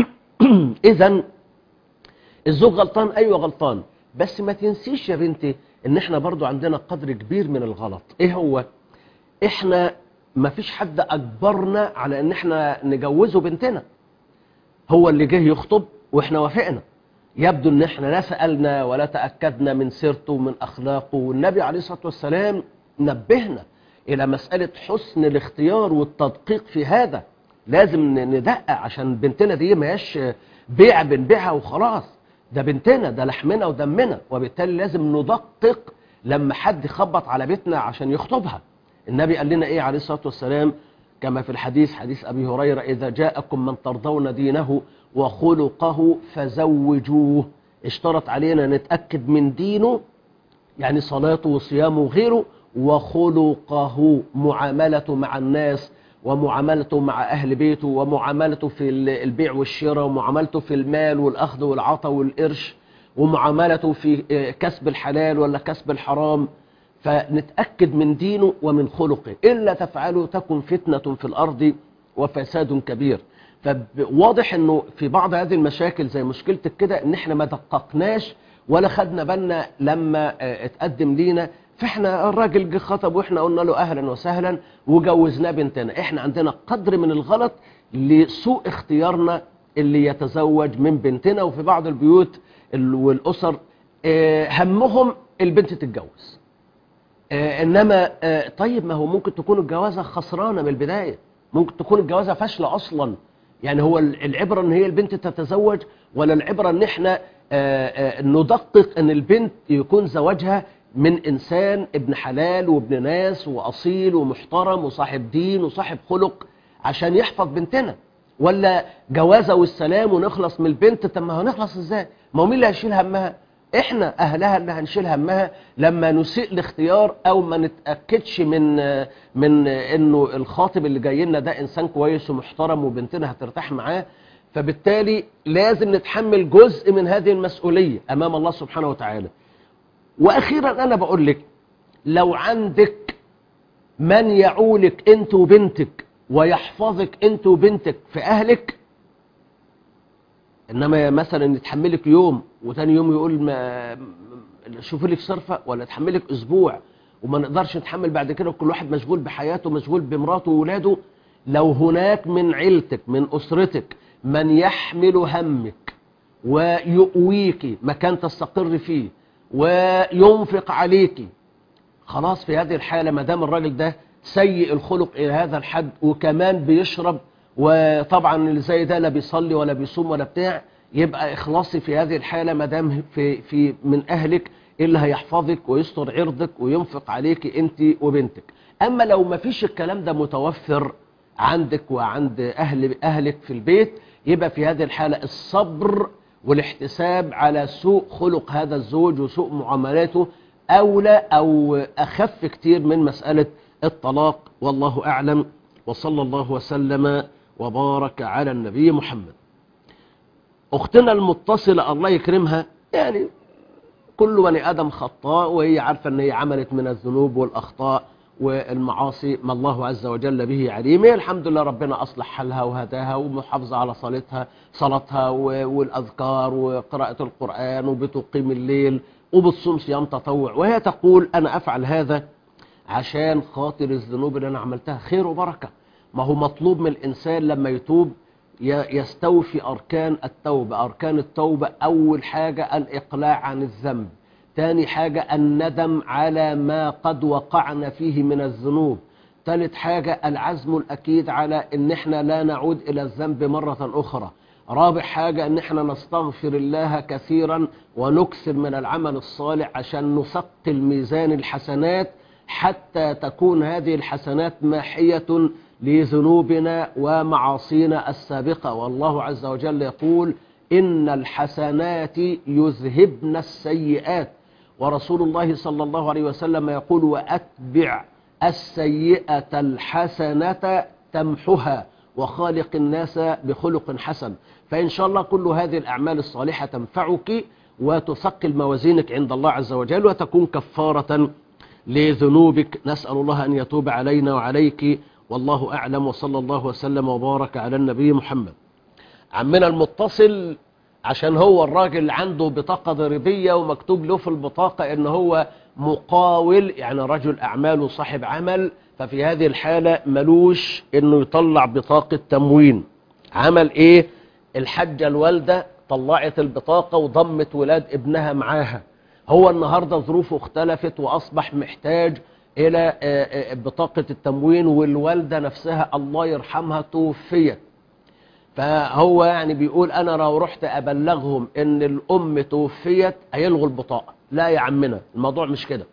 إذن الزوج غلطان، أيوة غلطان، بس ما تنسيش يا بنتي ان احنا برضو عندنا قدر كبير من الغلط. ايه هو؟ احنا ما فيش حد اجبرنا على ان احنا نجوزه بنتنا، هو اللي جه يخطب واحنا وافقنا. يبدو ان احنا لا سألنا ولا تأكدنا من سيرته ومن اخلاقه، والنبي عليه الصلاة والسلام نبهنا الى مسألة حسن الاختيار والتدقيق في هذا. لازم ندقق عشان بنتنا دي ما هياش بيع بنبيعها وخلاص، ده بنتنا، ده لحمنا ودمنا، وبالتالي لازم ندقق لما حد يخبط على بيتنا عشان يخطبها. النبي قال لنا ايه عليه الصلاة والسلام كما في الحديث، حديث أبي هريرة: إذا جاءكم من ترضون دينه وخلقه فزوجوه. اشترط علينا نتأكد من دينه، يعني صلاته وصيامه وغيره، وخلقه، معاملته مع الناس ومعاملته مع أهل بيته ومعاملته في البيع والشراء ومعاملته في المال والأخذ والعطاء والقرش ومعاملته في كسب الحلال ولا كسب الحرام. فنتأكد من دينه ومن خلقه، إلا تفعلوا تكن فتنة في الأرض وفساد كبير. فواضح أنه في بعض هذه المشاكل زي مشكلتك كده ان احنا ما دققناش ولا خدنا بالنا لما اتقدم لينا. فاحنا الراجل جه خطب واحنا قلنا له اهلا وسهلا وجوزناه بنتنا. احنا عندنا قدر من الغلط لسوء اختيارنا اللي يتزوج من بنتنا. وفي بعض البيوت والاسر همهم البنت تتجوز، انما طيب ما هو ممكن تكون الجوازه خسرانه من البدايه، ممكن تكون الجوازه فاشله اصلا. يعني هو العبره ان هي البنت تتزوج، ولا العبره ان احنا ندقق ان البنت يكون زواجها من إنسان ابن حلال وابن ناس وأصيل ومحترم وصاحب دين وصاحب خلق عشان يحفظ بنتنا؟ ولا جوازة والسلام ونخلص من البنت؟ طب ما هنخلص ازاي؟ ما هو مين اللي هيشيل همها؟ احنا أهلها اللي هنشيل همها لما نسيء الاختيار أو ما نتأكدش من من إنه الخاطب اللي جاي لنا ده إنسان كويس ومحترم وبنتنا هترتاح معاه. فبالتالي لازم نتحمل جزء من هذه المسؤولية أمام الله سبحانه وتعالى. وأخيرا أنا بقول لك، لو عندك من يعولك أنت وبنتك ويحفظك أنت وبنتك في أهلك، إنما مثلا يتحملك يوم وتاني يوم يقول ما شوف لك صرفة، ولا يتحملك أسبوع وما نقدرش نتحمل بعد كده وكل واحد مشغول بحياته مشغول بمراته وولاده. لو هناك من عيلتك من أسرتك من يحمل همك ويؤويك مكان تستقر فيه وينفق عليكي، خلاص في هذه الحالة ما دام الراجل ده سيء الخلق إلى هذا الحد وكمان بيشرب، وطبعا اللي زي ده لا بيصلي ولا بيصوم ولا بتاع، يبقى اخلاصي في هذه الحالة ما دام في في من أهلك اللي هيحفظك ويستر عرضك وينفق عليك أنت وبنتك. أما لو ما فيش الكلام ده متوفر عندك وعند أهل أهلك في البيت، يبقى في هذه الحالة الصبر والاحتساب على سوء خلق هذا الزوج وسوء معاملاته أولى أو أخف كتير من مسألة الطلاق. والله أعلم، وصلى الله وسلم وبارك على النبي محمد. أختنا المتصلة الله يكرمها، يعني كل بني آدم خطاء، وهي عارفة أن هي عملت من الذنوب والأخطاء والمعاصي ما الله عز وجل به عليم. الحمد لله ربنا أصلح حالها وهداها ومحافظة على صلاتها صلاتها والأذكار وقراءة القرآن وبتقيم الليل وبتصوم صيام تطوع، وهي تقول أنا أفعل هذا عشان خاطر الذنوب اللي أنا عملتها خير وبركة. ما هو مطلوب من الإنسان لما يتوب يستوفي أركان التوبة. أركان التوبة أول حاجة الإقلاع عن الذنب، ثاني حاجة الندم على ما قد وقعنا فيه من الذنوب، ثالث حاجة العزم الأكيد على أن احنا لا نعود إلى الذنب مرة أخرى، رابع حاجة أن احنا نستغفر الله كثيرا ونكثر من العمل الصالح عشان نثقل ميزان الحسنات حتى تكون هذه الحسنات ماحية لذنوبنا ومعاصينا السابقة. والله عز وجل يقول إن الحسنات يذهبن السيئات، ورسول الله صلى الله عليه وسلم يقول وأتبع السيئة الحسنة تمحها وخالق الناس بخلق حسن. فإن شاء الله كل هذه الأعمال الصالحة تنفعك وتثقل موازينك عند الله عز وجل وتكون كفارة لذنوبك. نسأل الله أن يتوب علينا وعليك، والله أعلم، وصلى الله وسلم وبارك على النبي محمد. عمنا المتصل عشان هو الراجل عنده بطاقة ضريبية ومكتوب له في البطاقة ان هو مقاول، يعني رجل أعمال وصاحب عمل، ففي هذه الحالة ملوش انه يطلع بطاقة تموين. عمل ايه؟ الحجة الوالدة طلعت البطاقة وضمت ولاد ابنها معاها، هو النهاردة ظروفه اختلفت وأصبح محتاج إلى بطاقة التموين، والوالدة نفسها الله يرحمها توفيت. فهو يعني بيقول أنا لو رحت أبلغهم إن الأم توفيت هيلغوا البطاقة. لا يا عمنا، الموضوع مش كده.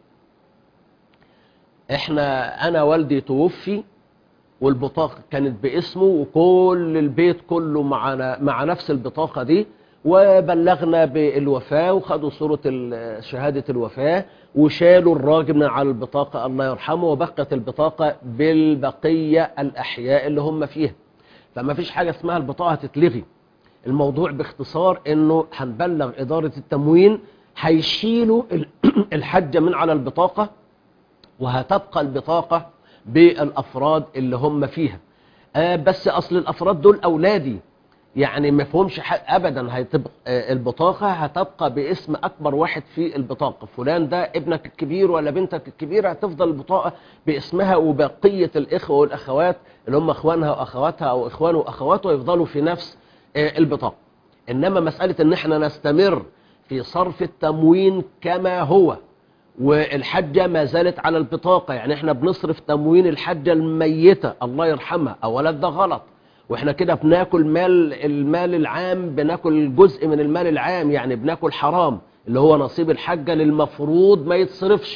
إحنا أنا والدي توفي والبطاقة كانت باسمه وكل البيت كله مع مع نفس البطاقة دي، وبلغنا بالوفاة وخدوا صورة شهادة الوفاة وشالوا الراجل من على البطاقة الله يرحمه، وبقت البطاقة بالبقية الأحياء اللي هم فيها. فما فيش حاجة اسمها البطاقة تتلغي. الموضوع باختصار انه هنبلغ إدارة التموين، هيشيلوا الحجة من على البطاقة وهتبقى البطاقة بالأفراد اللي هم فيها. آه بس أصل الأفراد دول أولادي، يعني ما فهمش ابدا. هتبقى البطاقه هتبقى باسم اكبر واحد في البطاقه، فلان ده ابنك الكبير ولا بنتك الكبيره، هتفضل البطاقه باسمها، وبقيه الاخوه والاخوات اللي هم اخوانها واخواتها او اخوانه واخواته يفضلوا في نفس البطاقه. انما مساله ان احنا نستمر في صرف التموين كما هو والحجه ما زالت على البطاقه، يعني احنا بنصرف تموين الحجه الميته الله يرحمها، اولا ده غلط، واحنا كده بناكل مال المال العام، بناكل جزء من المال العام، يعني بناكل حرام اللي هو نصيب الحجة المفروض ما يتصرفش.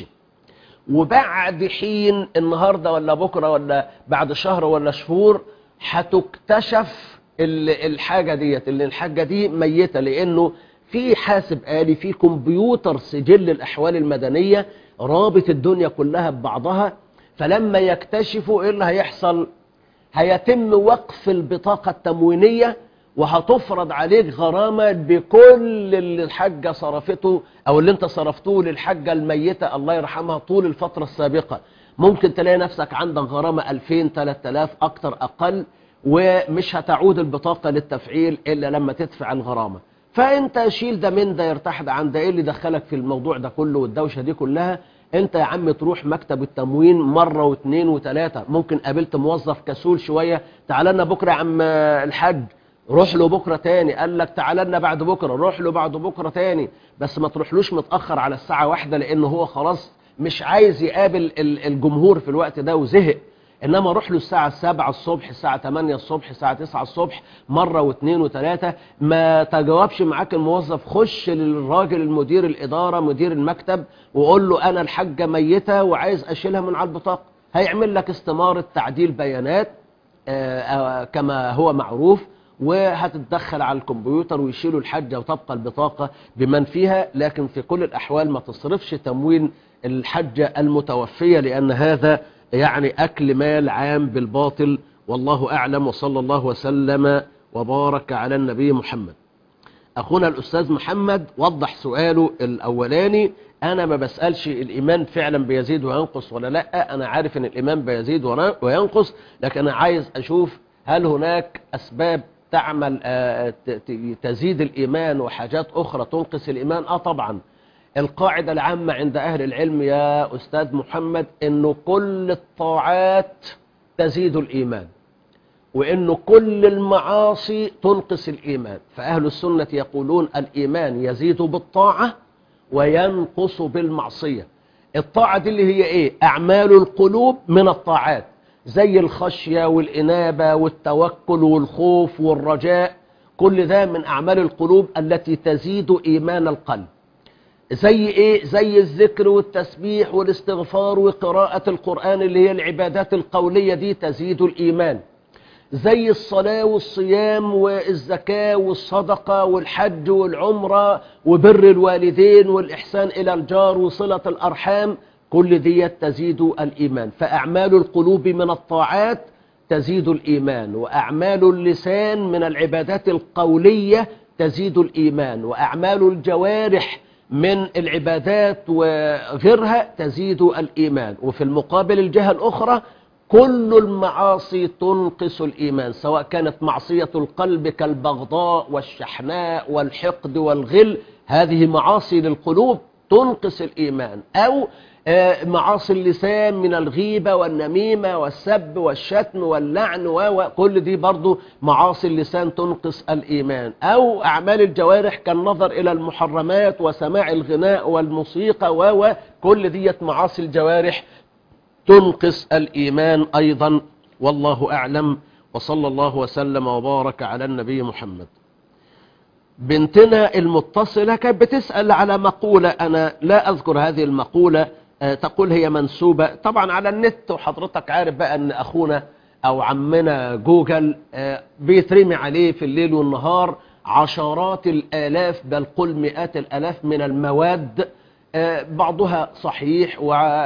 وبعد حين النهاردة ولا بكرة ولا بعد شهر ولا شهور هتكتشف الحاجة ديت اللي الحاجة دي ميتة، لانه في حاسب آلي في كمبيوتر سجل الأحوال المدنية رابط الدنيا كلها ببعضها. فلما يكتشفوا ايه اللي هيحصل؟ هيتم وقف البطاقة التموينية وهتفرض عليك غرامة بكل اللي الحاجة صرفته أو اللي انت صرفته للحاجة الميتة الله يرحمها طول الفترة السابقة. ممكن تلاقي نفسك عندك غرامة ألفين ثلاثة آلاف أكتر أقل، ومش هتعود البطاقة للتفعيل إلا لما تدفع الغرامة. فانت شيل ده من ده يرتاح ده عن ده. ايه اللي دخلك في الموضوع ده كله والدوشة دي كلها؟ انت يا عم تروح مكتب التموين مرة واثنين وثلاثة. ممكن قابلت موظف كسول شوية، تعال لنا بكرة يا عم الحاج، روح له بكرة تاني. قال لك تعال لنا بعد بكرة، روح له بعد بكرة تاني. بس ما تروحلوش متأخر على الساعة واحدة، لانه هو خلاص مش عايز يقابل الجمهور في الوقت ده وزهق. انما روح له الساعة سبعة الصبح، الساعة تمانية الصبح، الساعة تسعة الصبح، مرة واثنين وثلاثة. ما تجاوبش معاك الموظف، خش للراجل المدير الإدارة مدير المكتب وقول له انا الحاجة ميتة وعايز اشيلها من على البطاقة. هيعمل لك استمارة تعديل بيانات آآ آآ كما هو معروف، وهتتدخل على الكمبيوتر ويشيلوا الحجة وتبقى البطاقة بمن فيها. لكن في كل الأحوال ما تصرفش تموين الحجة المتوفية، لأن هذا يعني أكل مال عام بالباطل. والله أعلم، وصلى الله وسلم وبارك على النبي محمد. أخونا الأستاذ محمد وضح سؤاله الأولاني أنا ما بسألش الإيمان فعلا بيزيد وينقص ولا لا، أنا عارف أن الإيمان بيزيد وينقص، لكن أنا عايز أشوف هل هناك أسباب تعمل تزيد الإيمان وحاجات أخرى تنقص الإيمان. آه طبعا القاعدة العامة عند أهل العلم يا أستاذ محمد أنه كل الطاعات تزيد الإيمان، وأنه كل المعاصي تنقص الإيمان. فأهل السنة يقولون الإيمان يزيد بالطاعة وينقص بالمعصية. الطاعة دي اللي هي إيه؟ أعمال القلوب من الطاعات، زي الخشية والإنابة والتوكل والخوف والرجاء، كل ده من أعمال القلوب التي تزيد إيمان القلب. زي إيه؟ زي الذكر والتسبيح والاستغفار وقراءة القرآن اللي هي العبادات القولية دي تزيد الإيمان. زي الصلاة والصيام والزكاة والصدقة والحج والعمرة وبر الوالدين والإحسان إلى الجار وصلة الأرحام، كل دي تزيد الإيمان. فأعمال القلوب من الطاعات تزيد الإيمان، وأعمال اللسان من العبادات القولية تزيد الإيمان، وأعمال الجوارح من العبادات وغيرها تزيد الإيمان. وفي المقابل الجهة الأخرى كل المعاصي تنقص الإيمان، سواء كانت معصية القلب كالبغضاء والشحناء والحقد والغل، هذه معاصي للقلوب تنقص الإيمان، أو معاصي اللسان من الغيبة والنميمة والسب والشتم واللعن، وكل دي برضو معاصي اللسان تنقص الإيمان. أو أعمال الجوارح كالنظر إلى المحرمات وسماع الغناء والموسيقى، وكل دي معاصي الجوارح تنقص الإيمان أيضا. والله أعلم، وصلى الله وسلم وبارك على النبي محمد. بنتنا المتصلة كانت بتسأل على مقولة، أنا لا أذكر هذه المقولة، تقول هي منسوبة طبعا على النت، وحضرتك عارف بقى أن أخونا أو عمنا جوجل بيترمي عليه في الليل والنهار عشرات الآلاف بل قل مئات الآلاف من المواد، بعضها صحيح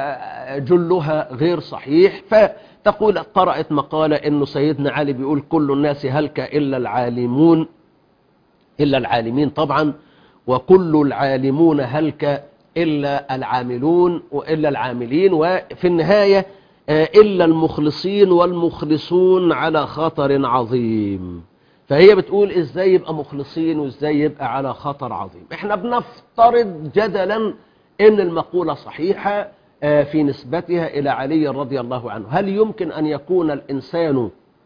وجلها غير صحيح. فتقول قرأت مقالة إنه سيدنا علي بيقول كل الناس هلك إلا العالمون، إلا العالمين طبعا، وكل العالمون هلك إلا العاملون وإلا العاملين، وفي النهاية إلا المخلصين والمخلصون على خطر عظيم. فهي بتقول إزاي يبقى مخلصين وإزاي يبقى على خطر عظيم. إحنا بنفترض جدلا إن المقولة صحيحة في نسبتها إلى علي رضي الله عنه. هل يمكن أن يكون الإنسان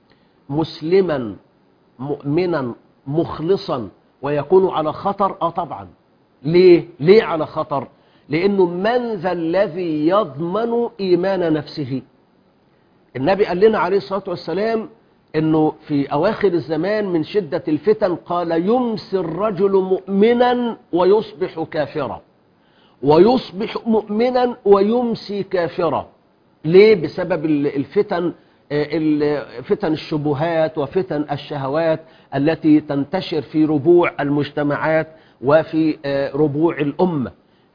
مسلما مؤمنا مخلصا ويكون على خطر؟ آه طبعا. ليه؟ ليه على خطر؟ لأنه من ذا الذي يضمن إيمان نفسه؟ النبي قال لنا عليه الصلاة والسلام أنه في أواخر الزمان من شدة الفتن قال يمسي الرجل مؤمنا ويصبح كافرا، ويصبح مؤمنا ويمسي كافرا. ليه؟ بسبب الفتن، فتن الشبهات وفتن الشهوات التي تنتشر في ربوع المجتمعات وفي ربوع الأمة.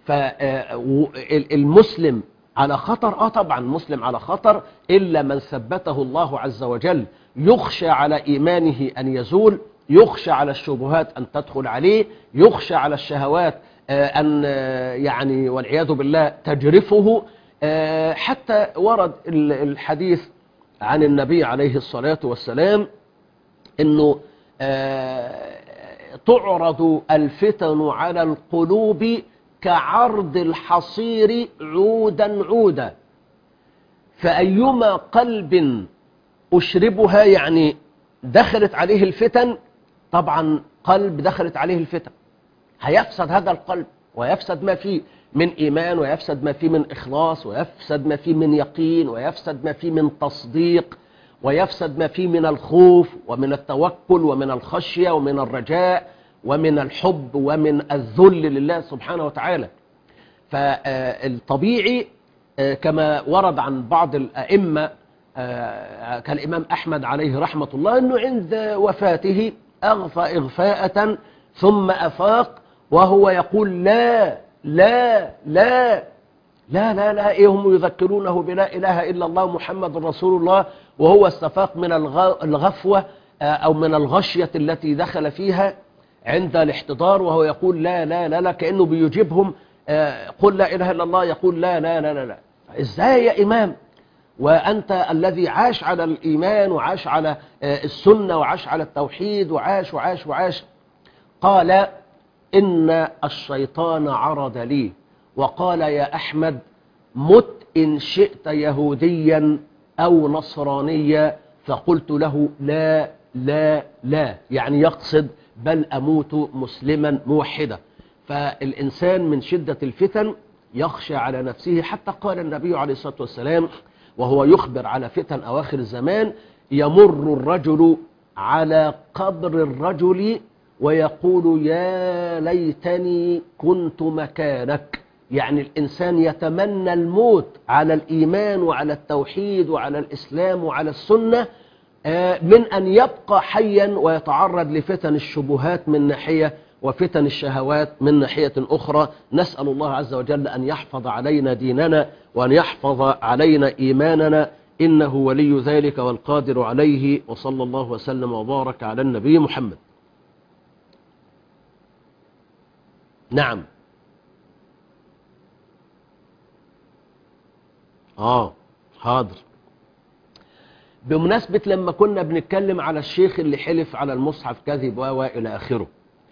فالمسلم على خطر؟ آه طبعا المسلم على خطر، إلا من ثبته الله عز وجل. يخشى على إيمانه أن يزول، يخشى على الشبهات أن تدخل عليه، يخشى على الشهوات أن يعني والعياذ بالله تجرفه. حتى ورد الحديث عن النبي عليه الصلاة والسلام أنه تعرض الفتن على القلوب كعرض الحصير عودا عودا، فأيما قلب أشربها، يعني دخلت عليه الفتن، طبعا قلب دخلت عليه الفتن هيفسد هذا القلب، ويفسد ما فيه من إيمان، ويفسد ما فيه من إخلاص، ويفسد ما فيه من يقين، ويفسد ما فيه من تصديق، ويفسد ما فيه من الخوف ومن التوكل ومن الخشية ومن الرجاء ومن الحب ومن الذل لله سبحانه وتعالى. فالطبيعي كما ورد عن بعض الأئمة كالإمام أحمد عليه رحمة الله أنه عند وفاته أغفى إغفاءة ثم أفاق وهو يقول لا لا لا لا لا لا إيه، هم يذكرونه بلا إله إلا الله محمد رسول الله، وهو استفاق من الغفوة أو من الغشية التي دخل فيها عند الاحتضار، وهو يقول لا لا لا لا، كأنه بيجيبهم قل لا إله إلا الله يقول لا لا لا لا, لا. إزاي يا إمام وأنت الذي عاش على الإيمان وعاش على السنة وعاش على التوحيد وعاش وعاش وعاش؟ قال إن الشيطان عرض لي وقال يا أحمد مت إن شئت يهوديا أو نصرانيا، فقلت له لا لا لا، يعني يقصد بل أموت مسلما موحدا. فالإنسان من شدة الفتن يخشى على نفسه، حتى قال النبي عليه الصلاة والسلام وهو يخبر على فتن أواخر الزمان: يمر الرجل على قبر الرجل ويقول يا ليتني كنت مكانك. يعني الإنسان يتمنى الموت على الإيمان وعلى التوحيد وعلى الإسلام وعلى السنة من أن يبقى حيا ويتعرض لفتن الشبهات من ناحية وفتن الشهوات من ناحية أخرى. نسأل الله عز وجل أن يحفظ علينا ديننا وأن يحفظ علينا إيماننا، إنه ولي ذلك والقادر عليه. وصلى الله وسلم وبارك على النبي محمد. نعم. آه حاضر. بمناسبة لما كنا بنتكلم على الشيخ اللي حلف على المصحف كذب وإلى آخره،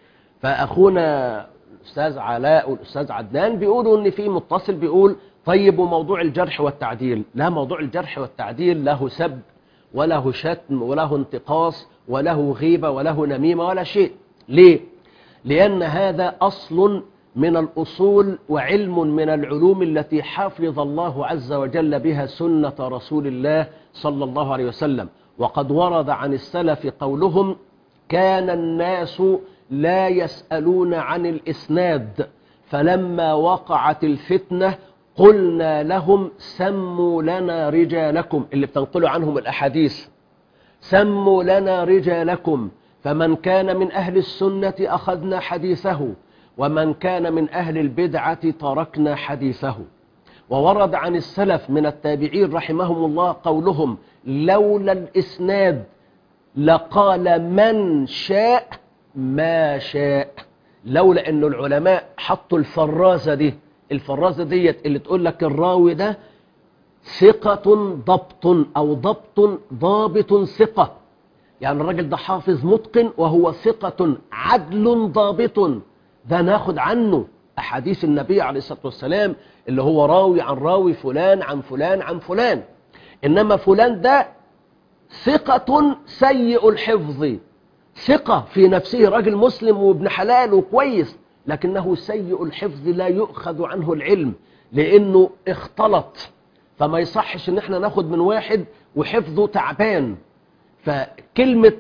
فأخونا الأستاذ علاء والأستاذ عدنان بيقولوا إن في متصل بيقول طيب وموضوع الجرح والتعديل؟ لا، موضوع الجرح والتعديل له سب وله شتم وله انتقاص وله غيبة وله نميمة ولا شيء. ليه؟ لأن هذا أصل من الأصول وعلم من العلوم التي حفظ الله عز وجل بها سنة رسول الله صلى الله عليه وسلم. وقد ورد عن السلف قولهم: كان الناس لا يسألون عن الإسناد، فلما وقعت الفتنة قلنا لهم سموا لنا رجالكم، اللي بتنقلوا عنهم الأحاديث، سموا لنا رجالكم، فمن كان من أهل السنة أخذنا حديثه ومن كان من أهل البدعة تركنا حديثه. وورد عن السلف من التابعين رحمهم الله قولهم: لولا الإسناد لقال من شاء ما شاء. لولا أن العلماء حطوا الفرازة دي، الفرازة دي اللي تقول لك الراوي ده ثقة ضبط أو ضبط ضابط ثقة، يعني الراجل ده حافظ متقن وهو ثقة عدل ضابط، ده ناخد عنه أحاديث النبي عليه الصلاة والسلام اللي هو راوي عن راوي فلان عن فلان عن فلان. إنما فلان ده ثقة سيء الحفظ، ثقة في نفسه، راجل مسلم وابن حلال وكويس، لكنه سيء الحفظ لا يؤخذ عنه العلم لأنه اختلط. فما يصحش ان احنا ناخد من واحد وحفظه تعبان. فكلمة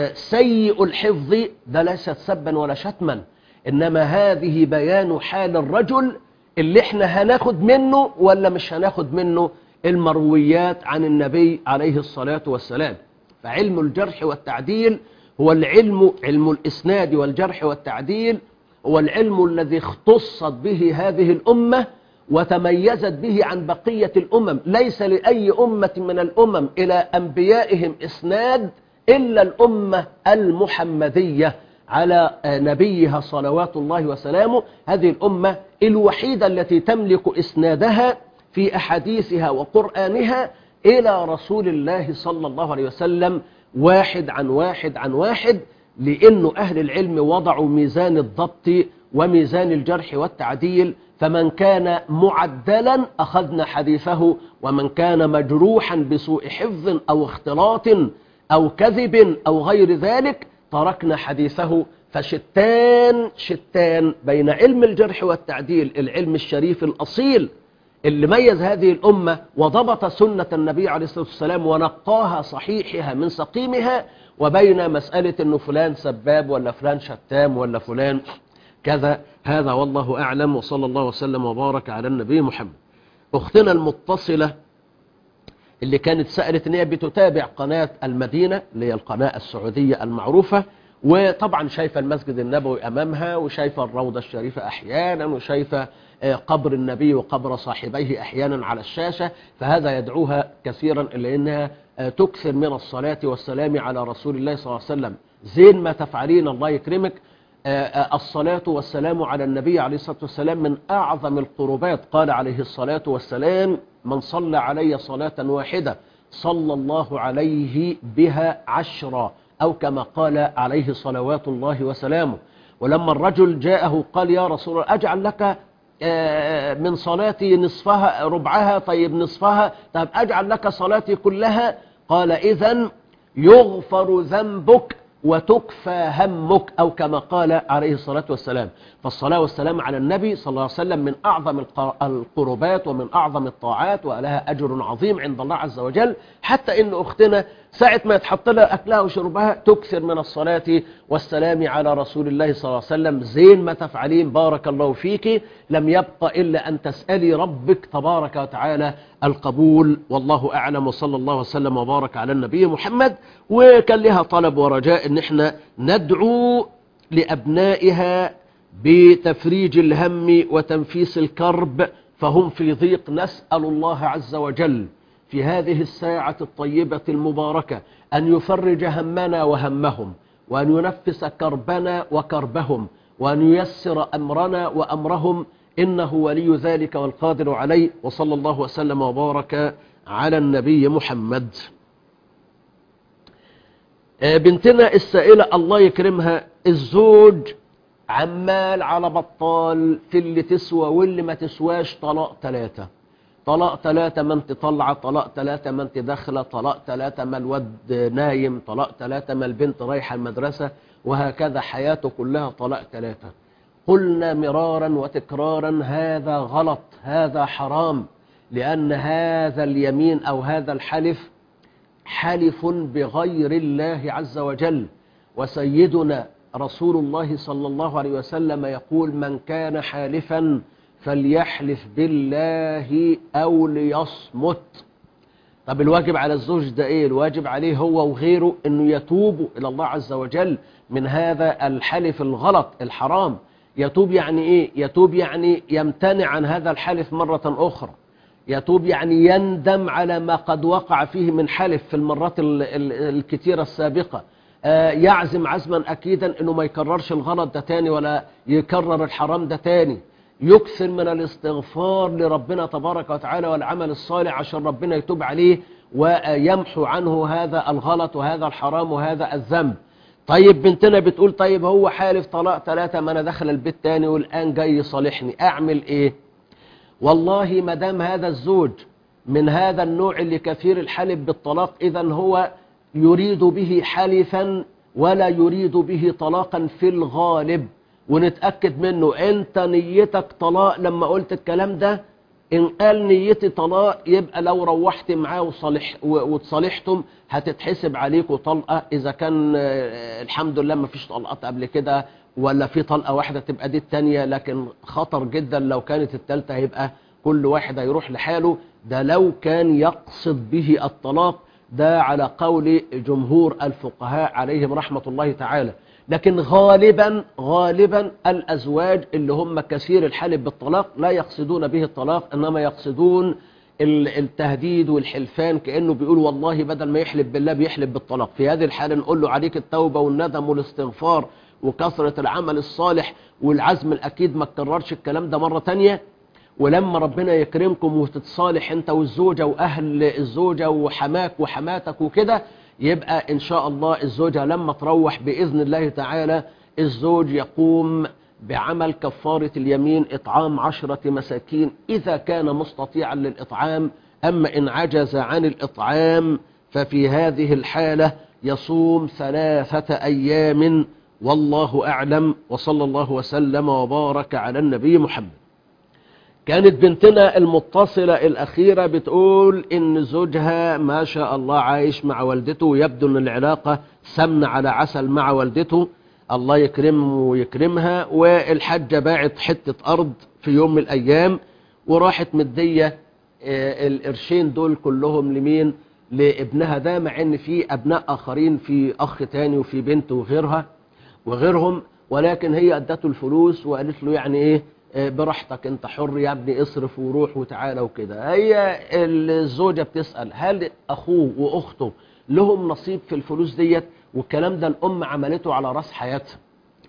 سيء الحفظ ده ليست سبا ولا شتما، إنما هذه بيان حال الرجل اللي احنا هناخد منه ولا مش هناخد منه المرويات عن النبي عليه الصلاة والسلام. فعلم الجرح والتعديل هو العلم، علم الإسناد والجرح والتعديل هو العلم الذي اختصت به هذه الأمة وتميزت به عن بقية الأمم. ليس لأي أمة من الأمم إلى أنبيائهم إسناد إلا الأمة المحمدية على نبيها صلوات الله وسلامه. هذه الأمة الوحيدة التي تملك إسنادها في أحاديثها وقرآنها إلى رسول الله صلى الله عليه وسلم واحد عن واحد عن واحد، لأن أهل العلم وضعوا ميزان الضبط وميزان الجرح والتعديل. فمن كان معدلا أخذنا حديثه، ومن كان مجروحا بسوء حفظ أو اختلاط أو كذب أو غير ذلك تركنا حديثه. فشتان شتان بين علم الجرح والتعديل، العلم الشريف الأصيل اللي ميز هذه الأمة وضبط سنة النبي عليه الصلاة والسلام ونقاها صحيحها من سقيمها، وبين مسألة أنه فلان سباب ولا فلان شتام ولا فلان كذا. هذا والله أعلم، وصلى الله وسلم وبارك على النبي محمد. أختنا المتصلة اللي كانت سألت أن هي بتتابع قناة المدينة اللي هي القناة السعودية المعروفة، وطبعا شايفة المسجد النبوي أمامها وشايفة الروضة الشريفة أحيانا وشايفة قبر النبي وقبر صاحبيه أحيانا على الشاشة. فهذا يدعوها كثيرا إلى أنها تكثر من الصلاة والسلام على رسول الله صلى الله عليه وسلم. زين ما تفعلين، الله يكرمك. الصلاة والسلام على النبي عليه الصلاة والسلام من أعظم القربات. قال عليه الصلاة والسلام: من صلى علي صلاة واحدة صلى الله عليه بها عشرا، أو كما قال عليه صلوات الله وسلامه. ولما الرجل جاءه قال: يا رسول الله، أجعل لك من صلاتي نصفها ربعها؟ طيب نصفها، طيب أجعل لك صلاتي كلها؟ قال: إذن يغفر ذنبك وتكفى همك، أو كما قال عليه الصلاة والسلام. فالصلاة والسلام على النبي صلى الله عليه وسلم من أعظم القربات ومن أعظم الطاعات، ولها أجر عظيم عند الله عز وجل، حتى إن أختنا ساعة ما يتحط لها أكلها وشربها تكثر من الصلاة والسلام على رسول الله صلى الله عليه وسلم. زين ما تفعلين، بارك الله فيك، لم يبقى إلا أن تسألي ربك تبارك وتعالى القبول، والله أعلم. وصلى الله وسلم وبارك على النبي محمد. وكان لها طلب ورجاء إن احنا ندعو لأبنائها بتفريج الهم وتنفيس الكرب، فهم في ضيق. نسأل الله عز وجل في هذه الساعة الطيبة المباركة أن يفرج همنا وهمهم، وأن ينفس كربنا وكربهم، وأن ييسر أمرنا وأمرهم، إنه ولي ذلك والقادر عليه. وصلى الله وسلم وبارك على النبي محمد. بنتنا السائلة الله يكرمها، الزوج عمال على بطال في اللي تسوى واللي ما تسواش، طلاق ثلاثة طلاق ثلاثة ما انت طلعة، طلاق ثلاثة ما انت داخلة، طلاق ثلاثة ما الود نايم، طلاق ثلاثة ما البنت رايحة المدرسة، وهكذا حياته كلها طلاق ثلاثة. قلنا مرارا وتكرارا هذا غلط، هذا حرام، لأن هذا اليمين أو هذا الحلف حلف بغير الله عز وجل. وسيدنا رسول الله صلى الله عليه وسلم يقول: من كان حالفا فليحلف بالله أو ليصمت. طب الواجب على الزوج ده ايه؟ الواجب عليه هو وغيره انه يتوبوا الى الله عز وجل من هذا الحلف الغلط الحرام. يتوب يعني ايه؟ يتوب يعني يمتنع عن هذا الحلف مرة اخرى. يتوب يعني يندم على ما قد وقع فيه من حلف في المرات الكثيرة السابقة. يعزم عزما اكيدا انه ما يكررش الغلط ده تاني ولا يكرر الحرام ده تاني. يكثر من الاستغفار لربنا تبارك وتعالى والعمل الصالح عشان ربنا يتوب عليه ويمحو عنه هذا الغلط وهذا الحرام وهذا الذنب. طيب بنتنا بتقول: طيب هو حالف طلاق ثلاثة، ما انا داخل البيت تاني والآن جاي يصالحني، اعمل ايه؟ والله ما دام هذا الزوج من هذا النوع اللي كثير الحلف بالطلاق، اذا هو يريد به حلفا ولا يريد به طلاقا في الغالب. ونتأكد منه، انت نيتك طلاق لما قلت الكلام ده. ان قال نيتي طلاق يبقى لو روحت معاه وصالح وتصالحتم هتتحسب عليكم طلقة. اذا كان الحمد لله ما فيش طلقات قبل كده ولا في طلقة واحدة تبقى دي التانية، لكن خطر جدا لو كانت التالتة هيبقى كل واحد هيروح لحاله. ده لو كان يقصد به الطلاق، ده على قول جمهور الفقهاء عليهم رحمة الله تعالى. لكن غالبا غالبا الأزواج اللي هم كثير الحلف بالطلاق لا يقصدون به الطلاق، إنما يقصدون التهديد والحلفان، كأنه بيقول والله بدل ما يحلف بالله بيحلف بالطلاق. في هذه الحالة نقول له: عليك التوبة والندم والاستغفار وكثرة العمل الصالح والعزم الأكيد، ما تكررش الكلام ده مرة تانية. ولما ربنا يكرمكم وتتصالح انت والزوجة واهل الزوجة وحماك وحماتك وكده، يبقى ان شاء الله الزوجة لما تروح باذن الله تعالى الزوج يقوم بعمل كفارة اليمين، اطعام عشرة مساكين اذا كان مستطيعا للاطعام. اما ان عجز عن الاطعام ففي هذه الحالة يصوم ثلاثة ايام، والله اعلم. وصلى الله وسلم وبارك على النبي محمد. كانت بنتنا المتصلة الأخيرة بتقول إن زوجها ما شاء الله عايش مع والدته، ويبدو أن العلاقة سمن على عسل مع والدته، الله يكرمه ويكرمها. والحجة باعت حتة أرض في يوم من الأيام وراحت مدية القرشين دول كلهم لمين؟ لابنها ده، مع إن في أبناء آخرين، في أخ تاني وفي بنت وغيرها وغيرهم، ولكن هي أدته الفلوس وقالت له يعني إيه براحتك انت حر يا ابني، اصرف وروح وتعالى وكده. هي الزوجة بتسأل هل اخوه واخته لهم نصيب في الفلوس ديت؟ والكلام ده الام عملته على راس حياتها.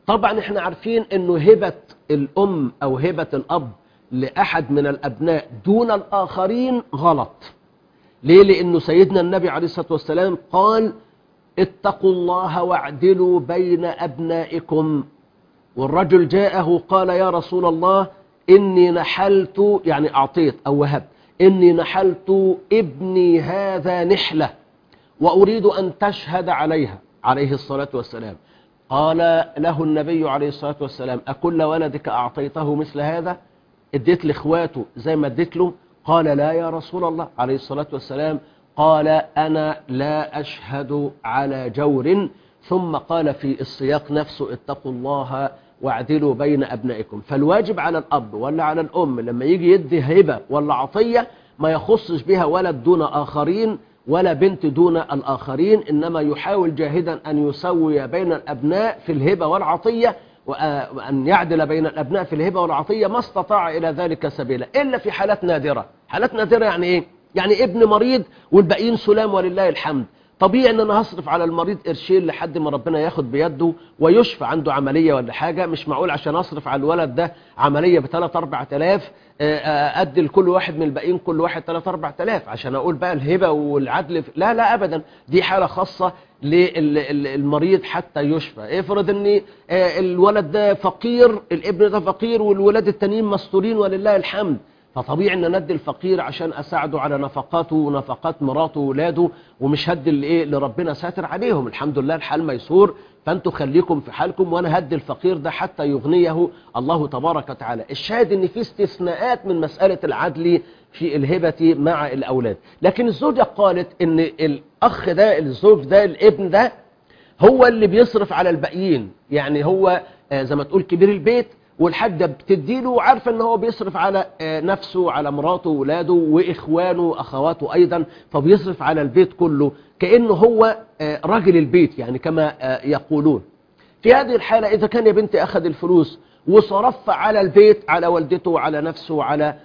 طبعا احنا عارفين انه هبة الام او هبة الاب لأحد من الأبناء دون الآخرين غلط. ليه؟ لأنه سيدنا النبي عليه الصلاة والسلام قال اتقوا الله واعدلوا بين أبنائكم. والرجل جاءه قال يا رسول الله إني نحلت، يعني أعطيت أو وهبت، إني نحلت ابني هذا نحلة وأريد أن تشهد عليها عليه الصلاة والسلام. قال له النبي عليه الصلاة والسلام أكل ولدك أعطيته مثل هذا؟ اديت لاخواته زي ما اديت له؟ قال لا يا رسول الله عليه الصلاة والسلام. قال أنا لا أشهد على جور. ثم قال في السياق نفسه اتقوا الله واعدلوا بين أبنائكم. فالواجب على الأب ولا على الأم لما يجي يدي هبة ولا عطية ما يخصش بها ولد دون آخرين ولا بنت دون الآخرين، إنما يحاول جاهدا أن يسوي بين الأبناء في الهبة والعطية، وأن يعدل بين الأبناء في الهبة والعطية ما استطاع إلى ذلك سبيلا، إلا في حالات نادرة. حالات نادرة يعني إيه؟ يعني ابن مريض والباقيين سلام ولله الحمد. طبيعي ان انا هصرف على المريض قرشين لحد ما ربنا ياخد بيده ويشفى، عنده عملية ولا حاجة. مش معقول عشان اصرف على الولد ده عملية بثلاث اربع تلاف ادي لكل واحد من الباقيين كل واحد ثلاث اربع تلاف عشان اقول بقى الهبة والعدل. لا لا ابدا، دي حالة خاصة للمريض حتى يشفى. افرض ان الولد ده فقير، الابن ده فقير والولاد التانيين مستورين ولله الحمد، فطبيعي ان ندي الفقير عشان اساعده على نفقاته ونفقات مراته وولاده، ومش هدي الايه لربنا ساتر عليهم. الحمد لله الحال ميسور، فانتوا خليكم في حالكم وانا هدي الفقير ده حتى يغنيه الله تبارك وتعالى. الشاهد ان في استثناءات من مسألة العدل في الهبة مع الاولاد. لكن الزوجة قالت ان الاخ ده الزوج ده الابن ده هو اللي بيصرف على الباقيين، يعني هو زي ما تقول كبير البيت، والحاجة بتديله وعارفه ان هو بيصرف على نفسه على مراته وولاده واخوانه واخواته ايضا، فبيصرف على البيت كله كأنه هو راجل البيت يعني كما يقولون. في هذه الحالة اذا كان يا بنتي اخذ الفلوس وصرف على البيت، على والدته وعلى نفسه وعلى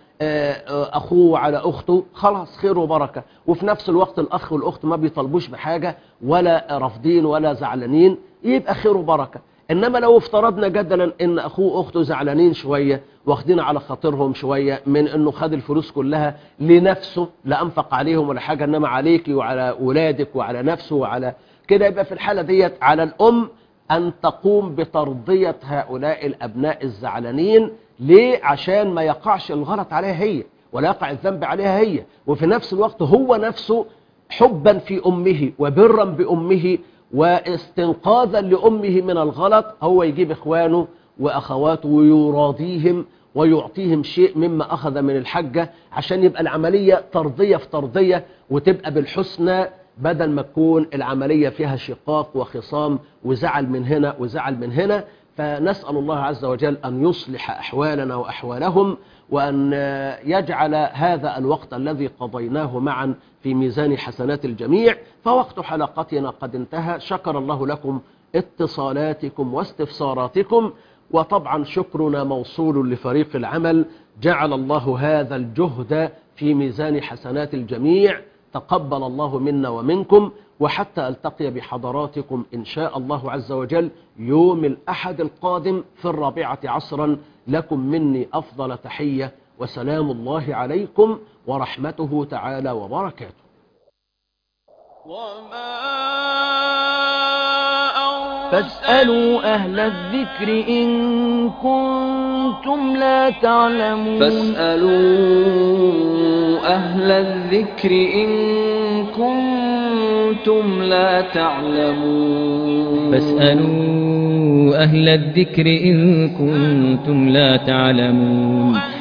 اخوه وعلى اخته، خلاص خير وبركة. وفي نفس الوقت الاخ والاخت ما بيطلبوش بحاجة ولا رافضين ولا زعلانين، يبقى خير وبركة. إنما لو افترضنا جدلا إن أخوه وأخته زعلانين شوية واخدين على خاطرهم شوية من إنه خد الفلوس كلها لنفسه، لا أنفق عليهم ولا حاجة، إنما عليك وعلى ولادك وعلى نفسه وعلى كده، يبقى في الحالة ديت على الأم أن تقوم بترضية هؤلاء الأبناء الزعلانين. ليه؟ عشان ما يقعش الغلط عليها هي ولا يقع الذنب عليها هي، وفي نفس الوقت هو نفسه حبا في أمه وبرا بأمه واستنقاذا لأمه من الغلط هو يجيب إخوانه وأخواته ويراضيهم ويعطيهم شيء مما أخذ من الحجة، عشان يبقى العملية ترضية في ترضية وتبقى بالحسنى، بدل ما تكون العملية فيها شقاق وخصام وزعل من هنا وزعل من هنا. فنسأل الله عز وجل أن يصلح أحوالنا وأحوالهم، وأن يجعل هذا الوقت الذي قضيناه معا في ميزان حسنات الجميع. فوقت حلقتنا قد انتهى. شكر الله لكم اتصالاتكم واستفساراتكم، وطبعا شكرنا موصول لفريق العمل. جعل الله هذا الجهد في ميزان حسنات الجميع، تقبل الله منا ومنكم. وحتى ألتقي بحضراتكم إن شاء الله عز وجل يوم الأحد القادم في الرابعة عصرا، لكم مني أفضل تحية، وسلام الله عليكم ورحمته تعالى وبركاته. فاسألوا أهل الذكر إن كنتم لا تعلمون. فاسألوا أهل الذكر إن كنتم لا تعلمون. فاسألوا أهل الذكر إن كنتم لا تعلمون.